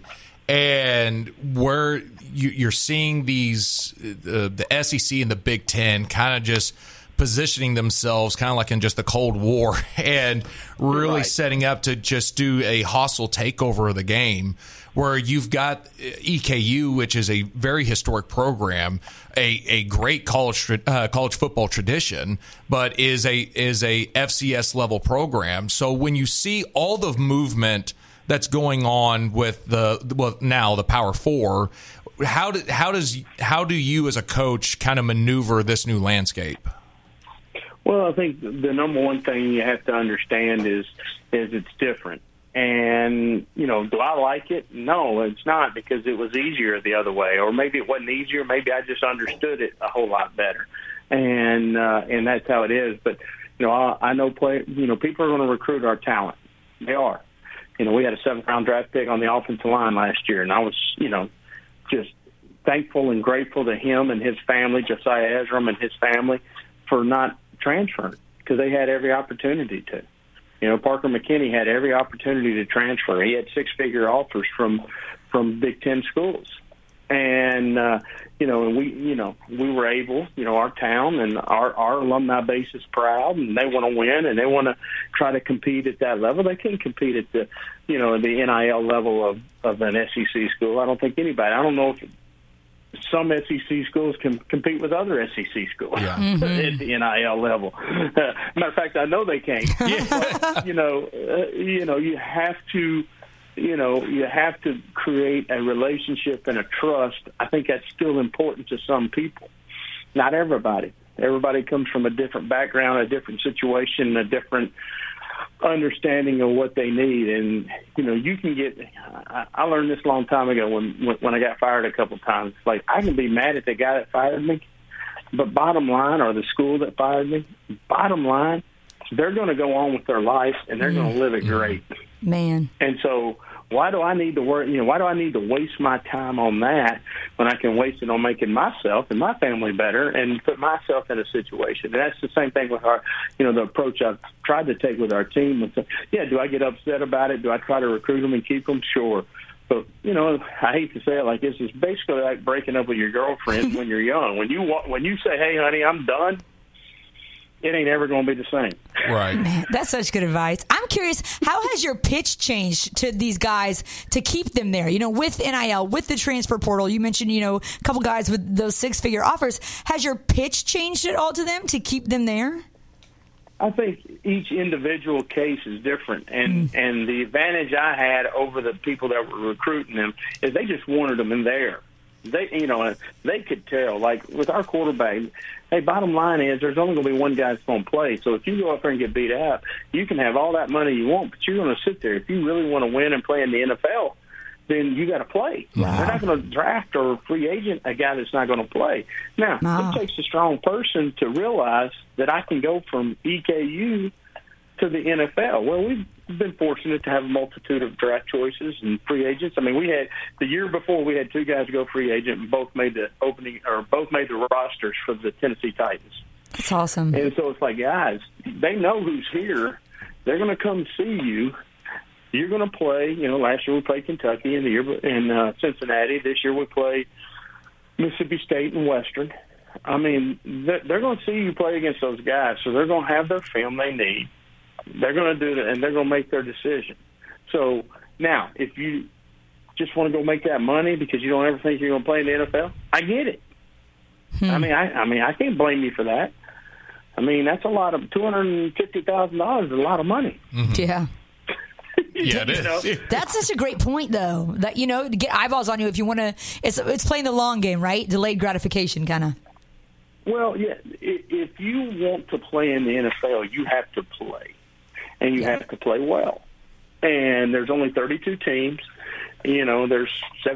and where you're seeing these the SEC and the Big Ten kind of just positioning themselves kind of like in just the Cold War and really setting up to just do a hostile takeover of the game, where you've got EKU, which is a very historic program, a great college football tradition, but is a FCS level program. So when you see all the movement that's going on with now the Power Four, how do you as a coach kind of maneuver this new landscape? Well, I think the number one thing you have to understand is it's different. And, do I like it? No, it's not, because it was easier the other way. Or maybe it wasn't easier. Maybe I just understood it a whole lot better. And that's how it is. But, I know people are going to recruit our talent. They are. We had a 7th-round draft pick on the offensive line last year, and I was, just thankful and grateful to him and his family, Josiah Ezram and his family, for not transferring, because they had every opportunity to. Parker McKinney had every opportunity to transfer. He had 6-figure offers from Big Ten schools, and and we were able. Our town and our alumni base is proud, and they want to win, and they want to try to compete at that level. They can compete at the the NIL level of an SEC school. I don't think anybody. I don't know if some SEC schools can compete with other SEC schools at the NIL level. Matter of fact, I know they can't. But, you have to, you have to create a relationship and a trust. I think that's still important to some people. Not everybody. Everybody comes from a different background, a different situation, a different understanding of what they need. And, you can get – I learned this a long time ago when I got fired a couple times. Like, I can be mad at the guy that fired me, but bottom line, or the school that fired me, bottom line, they're going to go on with their life, and they're going to live it great. Man. And so why do I need to work? Why do I need to waste my time on that when I can waste it on making myself and my family better and put myself in a situation? And that's the same thing with our, the approach I've tried to take with our team. Do I get upset about it? Do I try to recruit them and keep them? Sure. But, I hate to say it like this. It's basically like breaking up with your girlfriend when you're young. When you say, hey, honey, I'm done, it ain't ever going to be the same. Right. Man, that's such good advice. I'm curious, how has your pitch changed to these guys to keep them there? With NIL, with the transfer portal, you mentioned, a couple guys with those 6-figure offers. Has your pitch changed at all to them to keep them there? I think each individual case is different, and the advantage I had over the people that were recruiting them is they just wanted them in there. They could tell. Like with our quarterback, hey, bottom line is there's only going to be one guy that's going to play. So if you go up there and get beat out, you can have all that money you want, but you're going to sit there. If you really want to win and play in the NFL, then you got to play. Wow. They're not going to draft or free agent a guy that's not going to play. Now, It takes a strong person to realize that I can go from EKU to the NFL. Well, we've been fortunate to have a multitude of draft choices and free agents. I mean, we had the year before we had 2 guys go free agent, and both made the rosters for the Tennessee Titans. That's awesome. And so it's like, guys, they know who's here. They're going to come see you. You're going to play. Last year we played Kentucky, and the year in Cincinnati. This year we play Mississippi State and Western. I mean, they're going to see you play against those guys, so they're going to have their film they need. They're going to do it, and they're going to make their decision. So now, if you just want to go make that money because you don't ever think you're going to play in the NFL, I get it. I mean, I can't blame you for that. I mean, that's a lot of $250,000 is a lot of money. Mm-hmm. Yeah. Yeah, it is. That's such a great point, though. That to get eyeballs on you if you want to. It's playing the long game, right? Delayed gratification, kind of. Well, yeah. If you want to play in the NFL, you have to play, and you have to play well. And there's only 32 teams. There's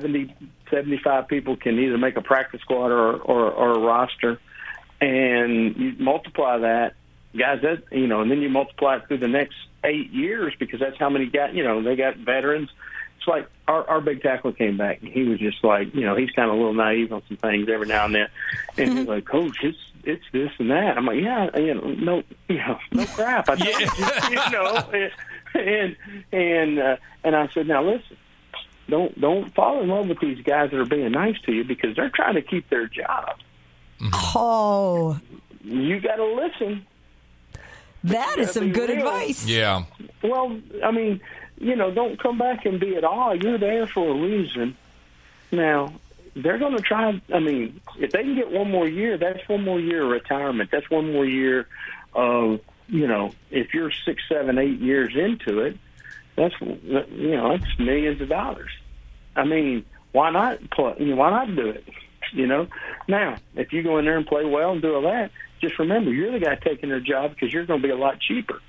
75 people can either make a practice squad or a roster, and you multiply that, guys. And then you multiply it through the next 8 years because that's how many got. They got veterans. It's like our big tackle came back, and he was just like, he's kind of a little naive on some things every now and then, and he's like, Coach, it's this and that. I'm like, yeah, no crap. I and I said, now listen, don't fall in love with these guys that are being nice to you because they're trying to keep their job. Oh, you got to listen. That is some good advice. Yeah. Well, I mean, don't come back and be at all. You're there for a reason. Now, they're going to try. I mean, if they can get one more year, that's one more year of retirement. That's one more year of, if you're 6, 7, 8 years into it, that's millions of dollars. I mean, why not play? Why not do it? Now, if you go in there and play well and do all that, just remember, you're the guy taking their job because you're going to be a lot cheaper.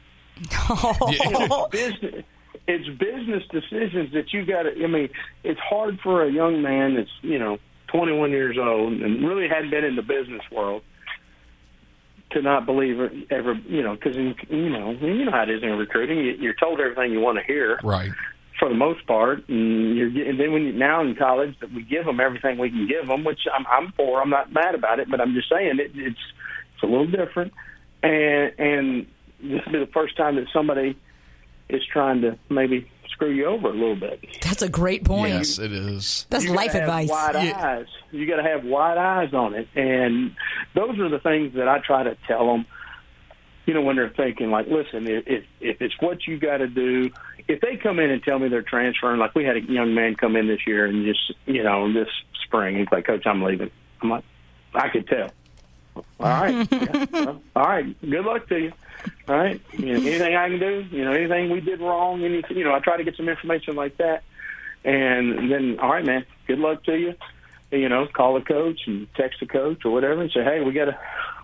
It's business decisions that you got to. I mean, it's hard for a young man that's 21 years old and really hadn't been in the business world to not believe it ever. Because you know how it is in recruiting. You're told everything you want to hear, right? For the most part, and then now in college that we give them everything we can give them, which I'm for. I'm not mad about it, but I'm just saying it's a little different, and this will be the first time that somebody is trying to maybe screw you over a little bit. That's a great point. Yes, it is. That's life advice. Eyes. You got to have wide eyes on it, and those are the things that I try to tell them. When they're thinking, like, listen, if it's what you got to do, if they come in and tell me they're transferring, like we had a young man come in this year and just, this spring, he's like, Coach, I'm leaving. I'm like, I could tell. All right. All right. Good luck to you. All right. Anything I can do, anything we did wrong, I try to get some information like that. And then, all right, man, good luck to you. Call the coach and text the coach or whatever and say, hey, we got to,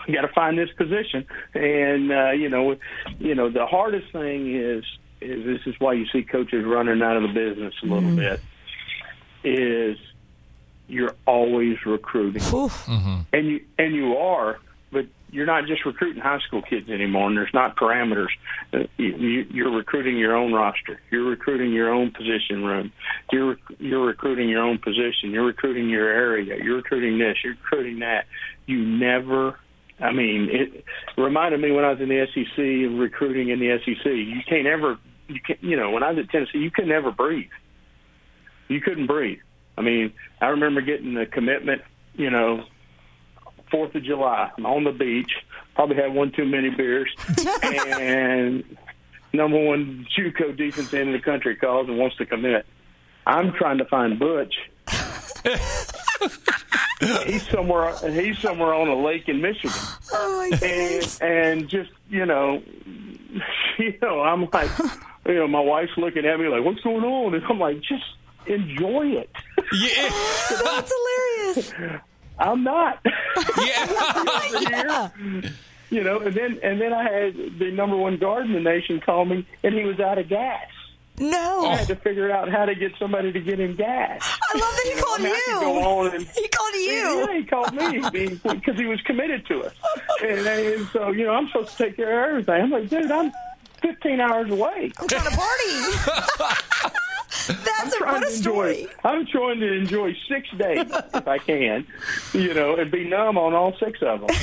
we got to find this position. And the hardest thing is this is why you see coaches running out of the business a little bit. Is you're always recruiting, and you are, but you're not just recruiting high school kids anymore. And there's not parameters. You're recruiting your own roster. You're recruiting your own position room. You're recruiting your own position. You're recruiting your area. You're recruiting this. You're recruiting that. You never. I mean, it reminded me when I was in the SEC and recruiting in the SEC. You can't ever. When I was at Tennessee, you could never breathe. You couldn't breathe. I mean, I remember getting the commitment, 4th of July, I'm on the beach, probably had one too many beers, and number one JUCO defense end of the country calls and wants to commit. I'm trying to find Butch. He's somewhere on a lake in Michigan. Oh my goodness. And just, I'm like, my wife's looking at me like, what's going on? And I'm like, just enjoy it. Yeah. That's hilarious. I'm not. Yeah. And then I had the number one guard in the nation call me, and he was out of gas. No. I had to figure out how to get somebody to get him gas. I love that he called you. He called you. Yeah, he called me because he was committed to us. And so, I'm supposed to take care of everything. I'm like, dude, I'm 15 hours away. I'm trying to party. What a story. I'm trying to enjoy 6 days if I can, and be numb on all 6 of them.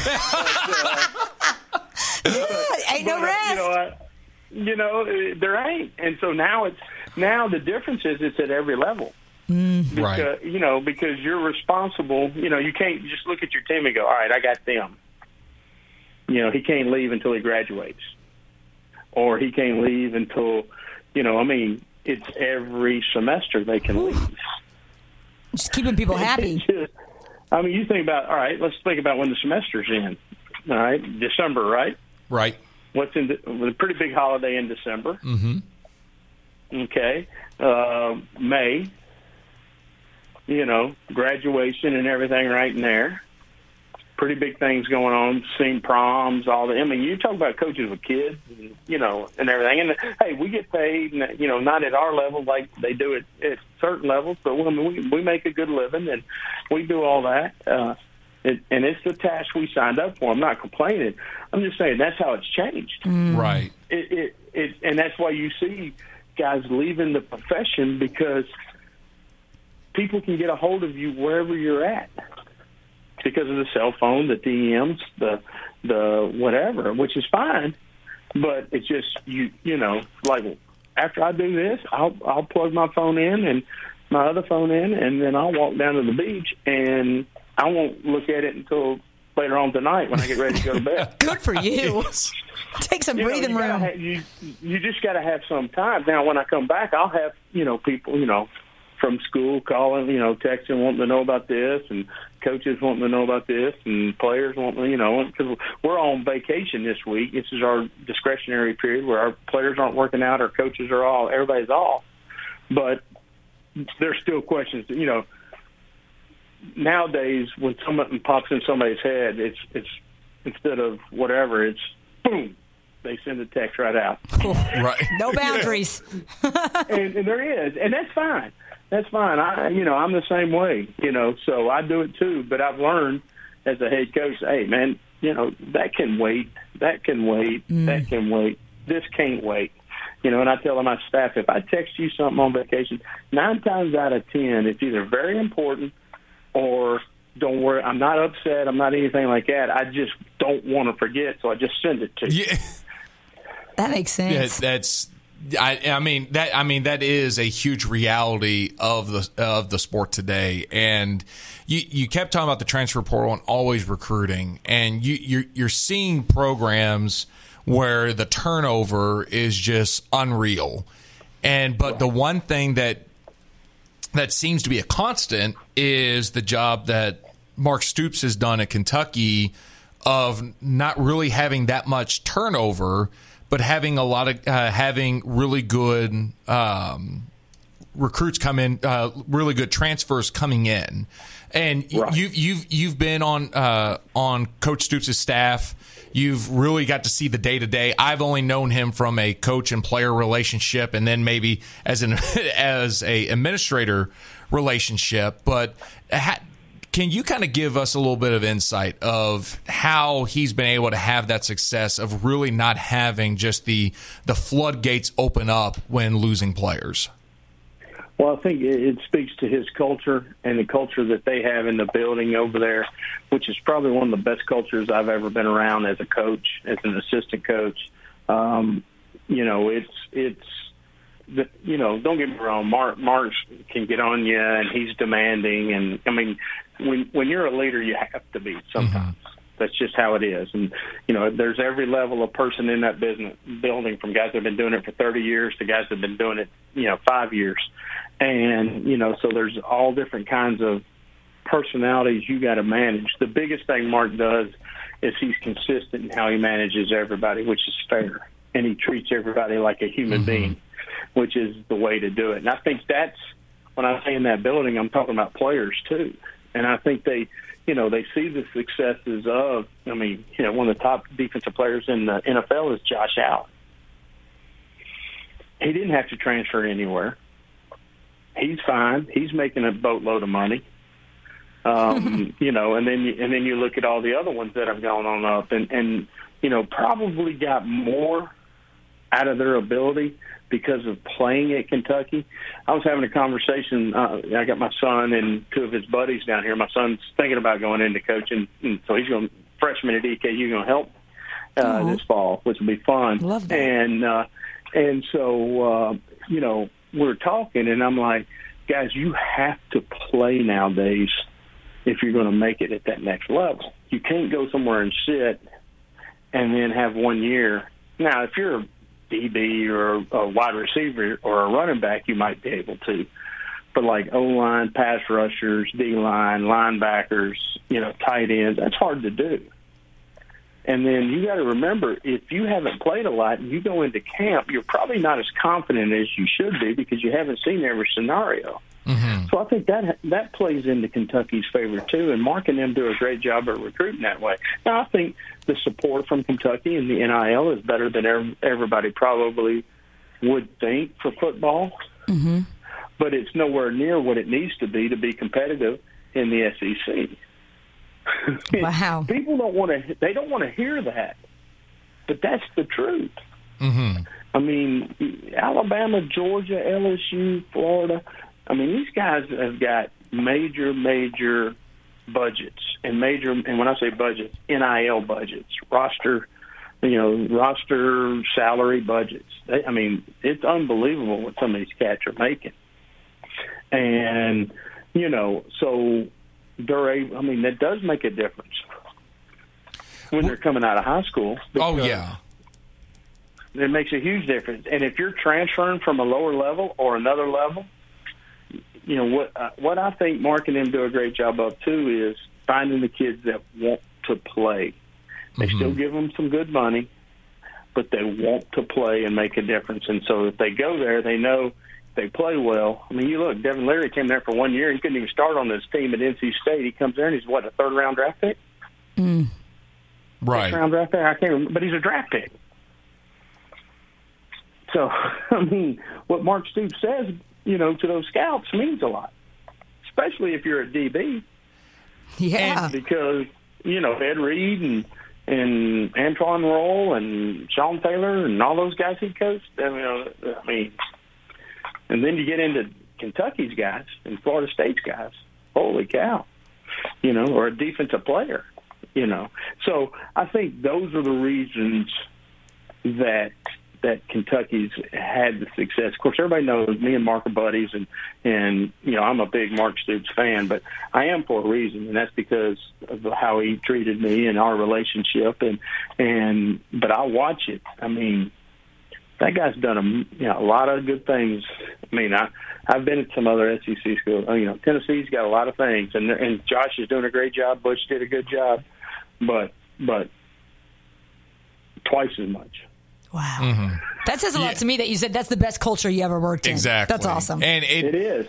Ain't no rest. There ain't. And so now the difference is it's at every level. Right. Because you're responsible. You can't just look at your team and go, all right, I got them. He can't leave until he graduates. Or he can't leave until, it's every semester they can leave. Just keeping people happy. You think about, all right, let's think about when the semester's in. All right, December, right? Right. What's in a pretty big holiday in December? Mm-hmm. Okay. May, graduation and everything right in there. Pretty big things going on, seeing proms, all the. You talk about coaches with kids, and everything. And hey, we get paid, not at our level like they do at certain levels, but we make a good living and we do all that. And it's the task we signed up for. I'm not complaining. I'm just saying that's how it's changed. Right. And that's why you see guys leaving the profession because people can get a hold of you wherever you're at. Because of the cell phone, the DMs, the whatever, which is fine, but it's just like after I do this, I'll plug my phone in and my other phone in, and then I'll walk down to the beach, and I won't look at it until later on tonight when I get ready to go to bed. Good for you. Take some breathing room. You just got to have some time. Now, when I come back, I'll have people from school calling, texting, wanting to know about this, and coaches wanting to know about this, and players wanting because we're on vacation this week. This is our discretionary period where our players aren't working out, our coaches are everybody's off. But there's still questions. Nowadays when something pops in somebody's head, it's instead of whatever, it's boom. They send a text right out. Right. No boundaries. and there is, and that's fine. That's fine. I'm the same way, so I do it too. But I've learned as a head coach, hey, man, that can wait. That can wait. That can wait. This can't wait. And I tell my staff, if I text you something on vacation, 9 times out of 10, it's either very important or don't worry, I'm not upset. I'm not anything like that. I just don't want to forget, so I just send it to you. Yeah. That makes sense. Yeah, that is a huge reality of the sport today. And you kept talking about the transfer portal and always recruiting, and you're seeing programs where the turnover is just unreal. But the one thing that seems to be a constant is the job that Mark Stoops has done at Kentucky of not really having that much turnover, but having a lot of having really good recruits come in, really good transfers coming in, and you've been on Coach Stoops' staff. You've really got to see the day-to-day. I've only known him from a coach and player relationship, and then maybe as a administrator relationship. But can you kind of give us a little bit of insight of how he's been able to have that success of really not having just the floodgates open up when losing players? Well, I think it speaks to his culture and the culture that they have in the building over there, which is probably one of the best cultures I've ever been around as a coach, as an assistant coach. Don't get me wrong, Mark can get on you, and he's demanding. And, I mean, when you're a leader, you have to be sometimes. Mm-hmm. That's just how it is. And, there's every level of person in that building, from guys that have been doing it for 30 years to guys that have been doing it, 5 years. And, so there's all different kinds of personalities you got to manage. The biggest thing Mark does is he's consistent in how he manages everybody, which is fair. And he treats everybody like a human being, which is the way to do it. And I think that's, when I say in that building, I'm talking about players too. And I think they see the successes of, one of the top defensive players in the NFL is Josh Allen. He didn't have to transfer anywhere. He's fine. He's making a boatload of money. And then you look at all the other ones that have gone on up and probably got more out of their ability because of playing at Kentucky. I was having a conversation. I got my son and two of his buddies down here. My son's thinking about going into coaching, and so he's going freshman at EKU, going to help this fall, which will be fun. Love that. And so we're talking, and I'm like, guys, you have to play nowadays if you're going to make it at that next level. You can't go somewhere and sit and then have 1 year. Now, if you're a DB or a wide receiver or a running back, you might be able to. But like O-line, pass rushers, D-line, linebackers, tight ends, that's hard to do. And then you got to remember, if you haven't played a lot and you go into camp, you're probably not as confident as you should be because you haven't seen every scenario. Mm-hmm. So I think that plays into Kentucky's favor too, and Mark and them do a great job at recruiting that way. Now, I think the support from Kentucky and the NIL is better than everybody probably would think for football, but it's nowhere near what it needs to be competitive in the SEC. Wow. People don't want to hear that, but that's the truth. Mm-hmm. I mean, Alabama, Georgia, LSU, Florida, these guys have got major budgets and when I say budgets, NIL budgets, roster salary budgets. It's unbelievable what some of these cats are making. And, so they're able, that does make a difference when they're coming out of high school. Oh, yeah. It makes a huge difference. And if you're transferring from a lower level or another level, what I think Mark and them do a great job of too is finding the kids that want to play. They still give them some good money, but they want to play and make a difference. And so if they go there, they know they play well. You look, Devin Leary came there for 1 year. He couldn't even start on this team at NC State. He comes there and he's, a third-round draft pick? Right. Third-round draft pick? I can't remember, but he's a draft pick. So, what Mark Stoops says, to those scouts means a lot, especially if you're a DB. Yeah. And because, Ed Reed and Antoine Roll and Sean Taylor and all those guys he coached, and then you get into Kentucky's guys and Florida State's guys, holy cow, or a defensive player, So I think those are the reasons that Kentucky's had the success. Of course, everybody knows me and Mark are buddies, and I'm a big Mark Stoops fan, but I am for a reason, and that's because of how he treated me and our relationship. But I watch it. That guy's done a lot of good things. I've been at some other SEC schools. Tennessee's got a lot of things, and Josh is doing a great job. Butch did a good job, but twice as much. Wow. Mm-hmm. That says a lot to me that you said that's the best culture you ever worked in. Exactly. That's awesome. And it is.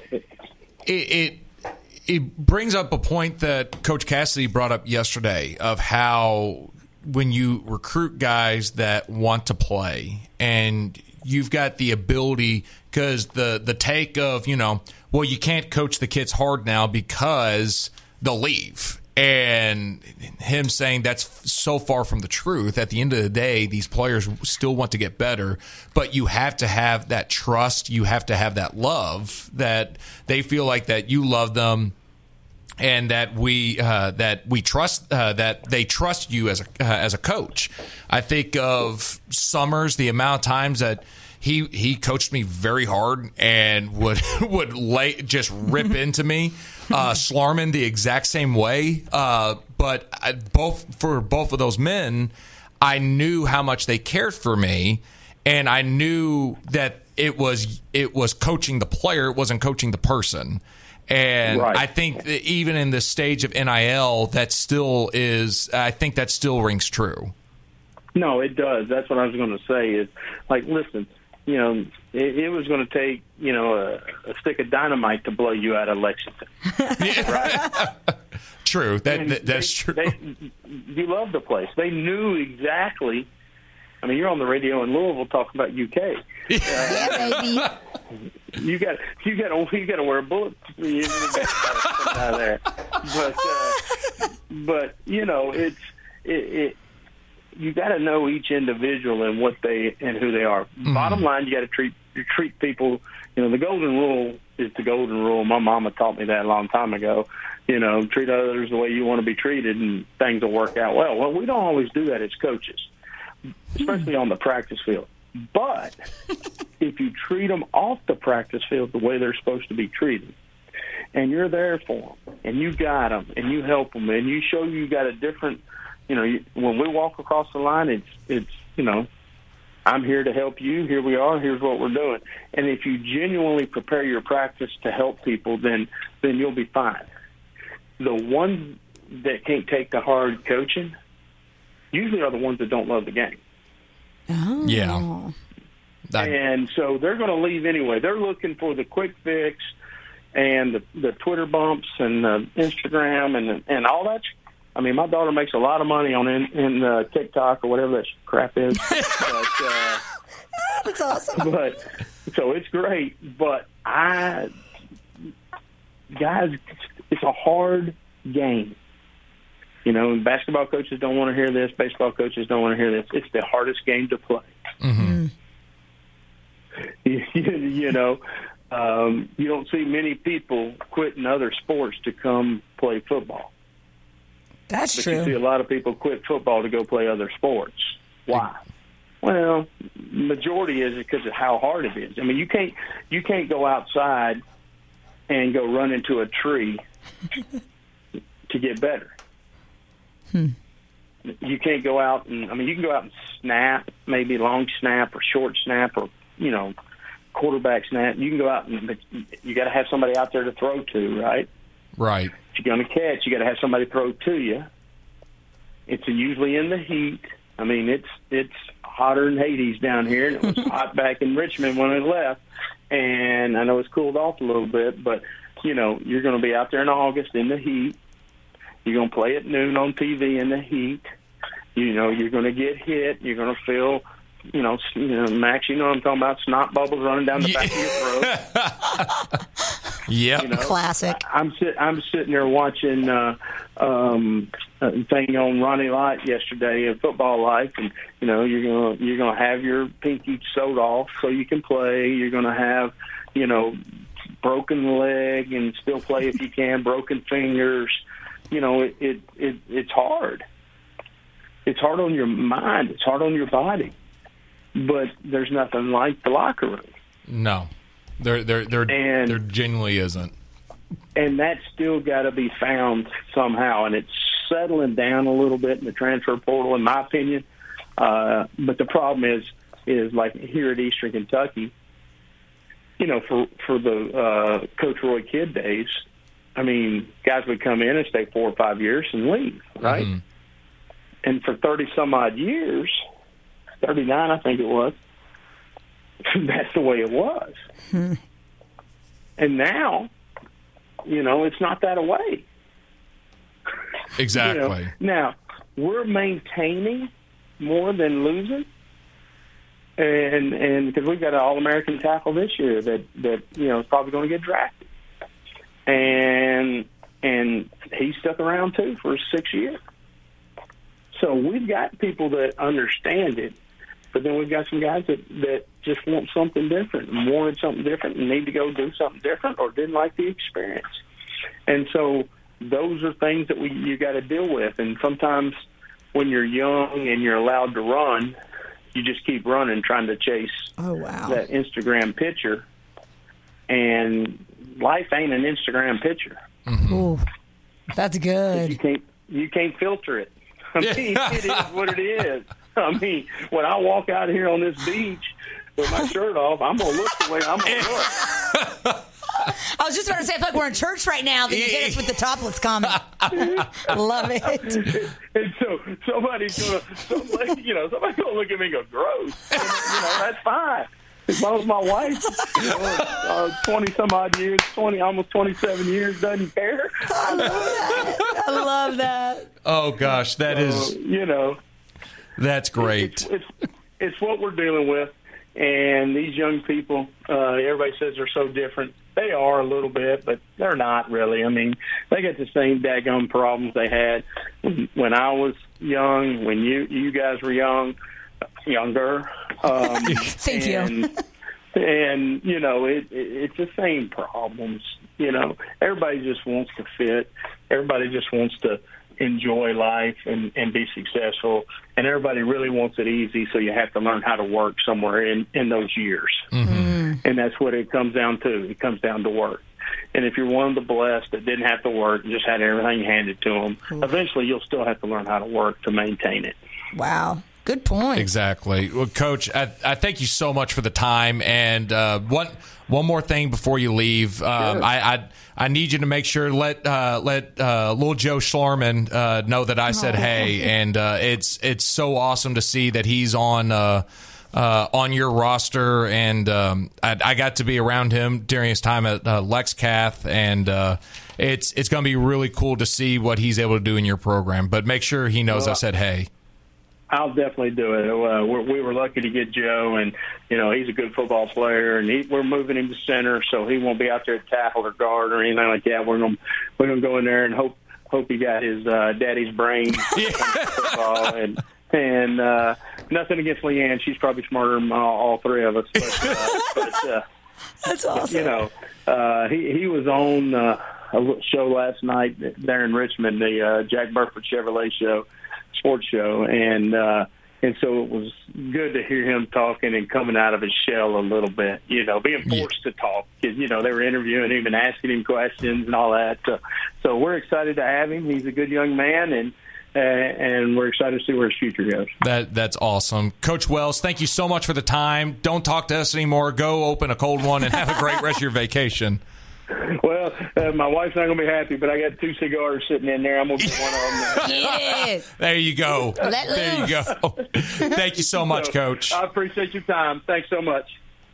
It brings up a point that Coach Cassidy brought up yesterday of how when you recruit guys that want to play and you've got the ability, because the take of, well, you can't coach the kids hard now because they'll leave. And him saying that's so far from the truth. At the end of the day, these players still want to get better, but you have to have that trust. You have to have that love, that they feel like that you love them, and that we trust that they trust you as a coach. I think of Summers, the amount of times that he coached me very hard and would just rip into me. Schlarman the exact same way. But both of those men, I knew how much they cared for me, and I knew that it was coaching the player, it wasn't coaching the person. And right. I think that even in this stage of NIL, I think that still rings true. No, it does. That's what I was going to say is, like, listen, it was going to take, a stick of dynamite to blow you out of Lexington. Right? True. That's true. You love the place. They knew exactly. I mean, you're on the radio in Louisville talking about UK. Yeah, baby. You got to wear a bullet out of there. But it's you got to know each individual and what they and who they are. Mm-hmm. Bottom line, you got to treat people. The golden rule is the golden rule. My mama taught me that a long time ago. Treat others the way you want to be treated, and things will work out well. Well, we don't always do that as coaches, especially on the practice field. But if you treat them off the practice field the way they're supposed to be treated, and you're there for them, and you got them, and you help them, and you show you got a different. When we walk across the line, it's I'm here to help you. Here we are. Here's what we're doing. And if you genuinely prepare your practice to help people, then you'll be fine. The ones that can't take the hard coaching usually are the ones that don't love the game. Oh. Yeah. And so they're going to leave anyway. They're looking for the quick fix and the Twitter bumps and the Instagram and all that. I mean, my daughter makes a lot of money on in TikTok or whatever that crap is. But, that's awesome. But so it's great. But guys, it's a hard game. Basketball coaches don't want to hear this. Baseball coaches don't want to hear this. It's the hardest game to play. Mm-hmm. You don't see many people quitting other sports to come play football. That's true. You see a lot of people quit football to go play other sports. Why? Well, majority is because of how hard it is. I mean, you can't go outside and go run into a tree to get better. You can't go out and you can go out and snap, maybe long snap or short snap or quarterback snap. You can go out but you got to have somebody out there to throw to, right? Right. If you're going to catch, you got to have somebody throw to you. It's usually in the heat. I mean, it's hotter than Hades down here, and it was hot back in Richmond when I left. And I know it's cooled off a little bit, but you're going to be out there in August in the heat. You're going to play at noon on TV in the heat. You're going to get hit. You're going to feel, Max, you know what I'm talking about, snot bubbles running down the back of your throat. Yeah, classic. I'm sitting there watching a thing on Ronnie Lott yesterday in Football Life, and you're gonna have your pinky sewed off so you can play. You're gonna have broken leg and still play if you can. Broken fingers. It's hard. It's hard on your mind. It's hard on your body. But there's nothing like the locker room. No. There genuinely isn't. And that's still got to be found somehow, and it's settling down a little bit in the transfer portal, in my opinion. But the problem is like here at Eastern Kentucky, for the Coach Roy Kidd days, I mean, guys would come in and stay 4 or 5 years and leave, right? Mm-hmm. And for 30-some-odd years, 39, I think it was. That's the way it was. And now, it's not that way. Exactly. Now, we're maintaining more than losing. And because we've got an All-American tackle this year that is probably going to get drafted. And he stuck around, too, for 6 years. So we've got people that understand it, but then we've got some guys that just want something different and wanted something different and need to go do something different or didn't like the experience. And so those are things that you got to deal with. And sometimes when you're young and you're allowed to run, you just keep running trying to chase that Instagram picture. And life ain't an Instagram picture. Mm-hmm. Ooh, that's good. You can't filter it. I mean, it is what it is. I mean, when I walk out here on this beach with my shirt off, I'm going to look the way I'm going to look. I was just about to say, I feel like we're in church right now. That you get us with the topless comment. Love it. And so somebody's going to look at me and go, gross. And, that's fine. As long as my wife, 20-some-odd years, almost 27 years, doesn't care. I love that. Oh, gosh, that's great. It's what we're dealing with. And these young people, everybody says they're so different. They are a little bit, but they're not really. I mean, they got the same daggone problems they had when I was young, when you guys were younger. Thank you. And it's the same problems. Everybody just wants to fit. Everybody just wants to enjoy life and be successful. And everybody really wants it easy, so you have to learn how to work somewhere in those years. Mm-hmm. And that's what it comes down to. It comes down to work. And if you're one of the blessed that didn't have to work and just had everything handed to them, eventually you'll still have to learn how to work to maintain it. Wow. Good point. Exactly. Well, Coach, I thank you so much for the time. And one more thing before you leave. I need you to make sure let little Joe Schlarman know that I said hey. And it's so awesome to see that he's on your roster. And I got to be around him during his time at LexCath, and it's going to be really cool to see what he's able to do in your program. But make sure he knows I said hey. I'll definitely do it. We were lucky to get Joe, and he's a good football player, and we're moving him to center, so he won't be out there at tackle or guard or anything like that. We're gonna go in there and hope he got his daddy's brain football, and nothing against Leanne. She's probably smarter than all three of us. But that's awesome. He was on a show last night there in Richmond, the Jack Burford Chevrolet show. Sports show, and so it was good to hear him talking and coming out of his shell a little bit, being forced to talk, because they were interviewing him and asking him questions and all that. So we're excited to have him. He's a good young man, and we're excited to see where his future goes. That's awesome. Coach Wells, thank you so much for the time. Don't talk to us anymore. Go open a cold one and have a great rest of your vacation. Well, my wife's not going to be happy, but I got 2 cigars sitting in there. I'm going to get one of them. Yes. There you go. There you go. Thank you so much, Coach. I appreciate your time. Thanks so much.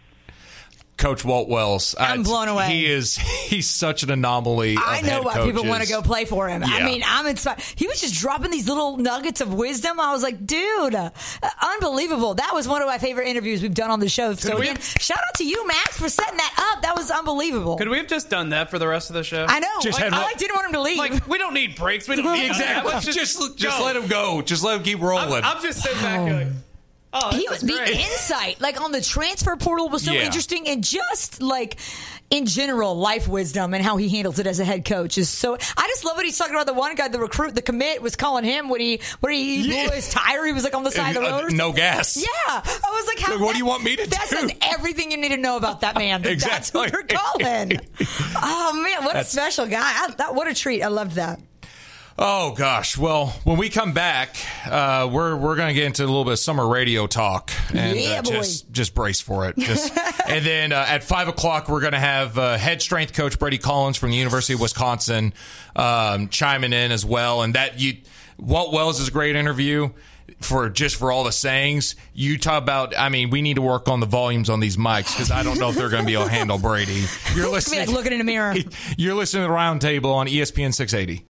Coach Walt Wells. I'm blown away. He's such an anomaly. I know why people want to go play for him. Yeah. I mean, I'm inspired. He was just dropping these little nuggets of wisdom. I was like, dude, unbelievable. That was one of my favorite interviews we've done on the show. So again, shout out to you, Max, for setting that up. That was unbelievable. Could we have just done that for the rest of the show? I know. I didn't want him to leave. We don't need breaks. We don't need exactly. Just let him go. Just let him keep rolling. I'm just sitting back going, the insight, on the transfer portal, was so interesting, and just in general, life wisdom and how he handles it as a head coach is so. I just love what he's talking about. The one guy, the recruit, the commit, was calling him when he blew his tire. He was on the side of the road, no gas. Yeah, I was like, what do you want me to do? That says everything you need to know about that man. Exactly. That's what they're calling. Oh man, what a special guy! What a treat! I loved that. Oh gosh! Well, when we come back, we're going to get into a little bit of summer radio talk, and just brace for it. And then at 5 o'clock, we're going to have head strength coach Brady Collins from the University of Wisconsin chiming in as well. And Walt Wells is a great interview for all the sayings. You talk about. I mean, we need to work on the volumes on these mics because I don't know if they're going to be able to handle Brady. You're listening. Like looking in a mirror. You're listening to the Round Table on ESPN 680.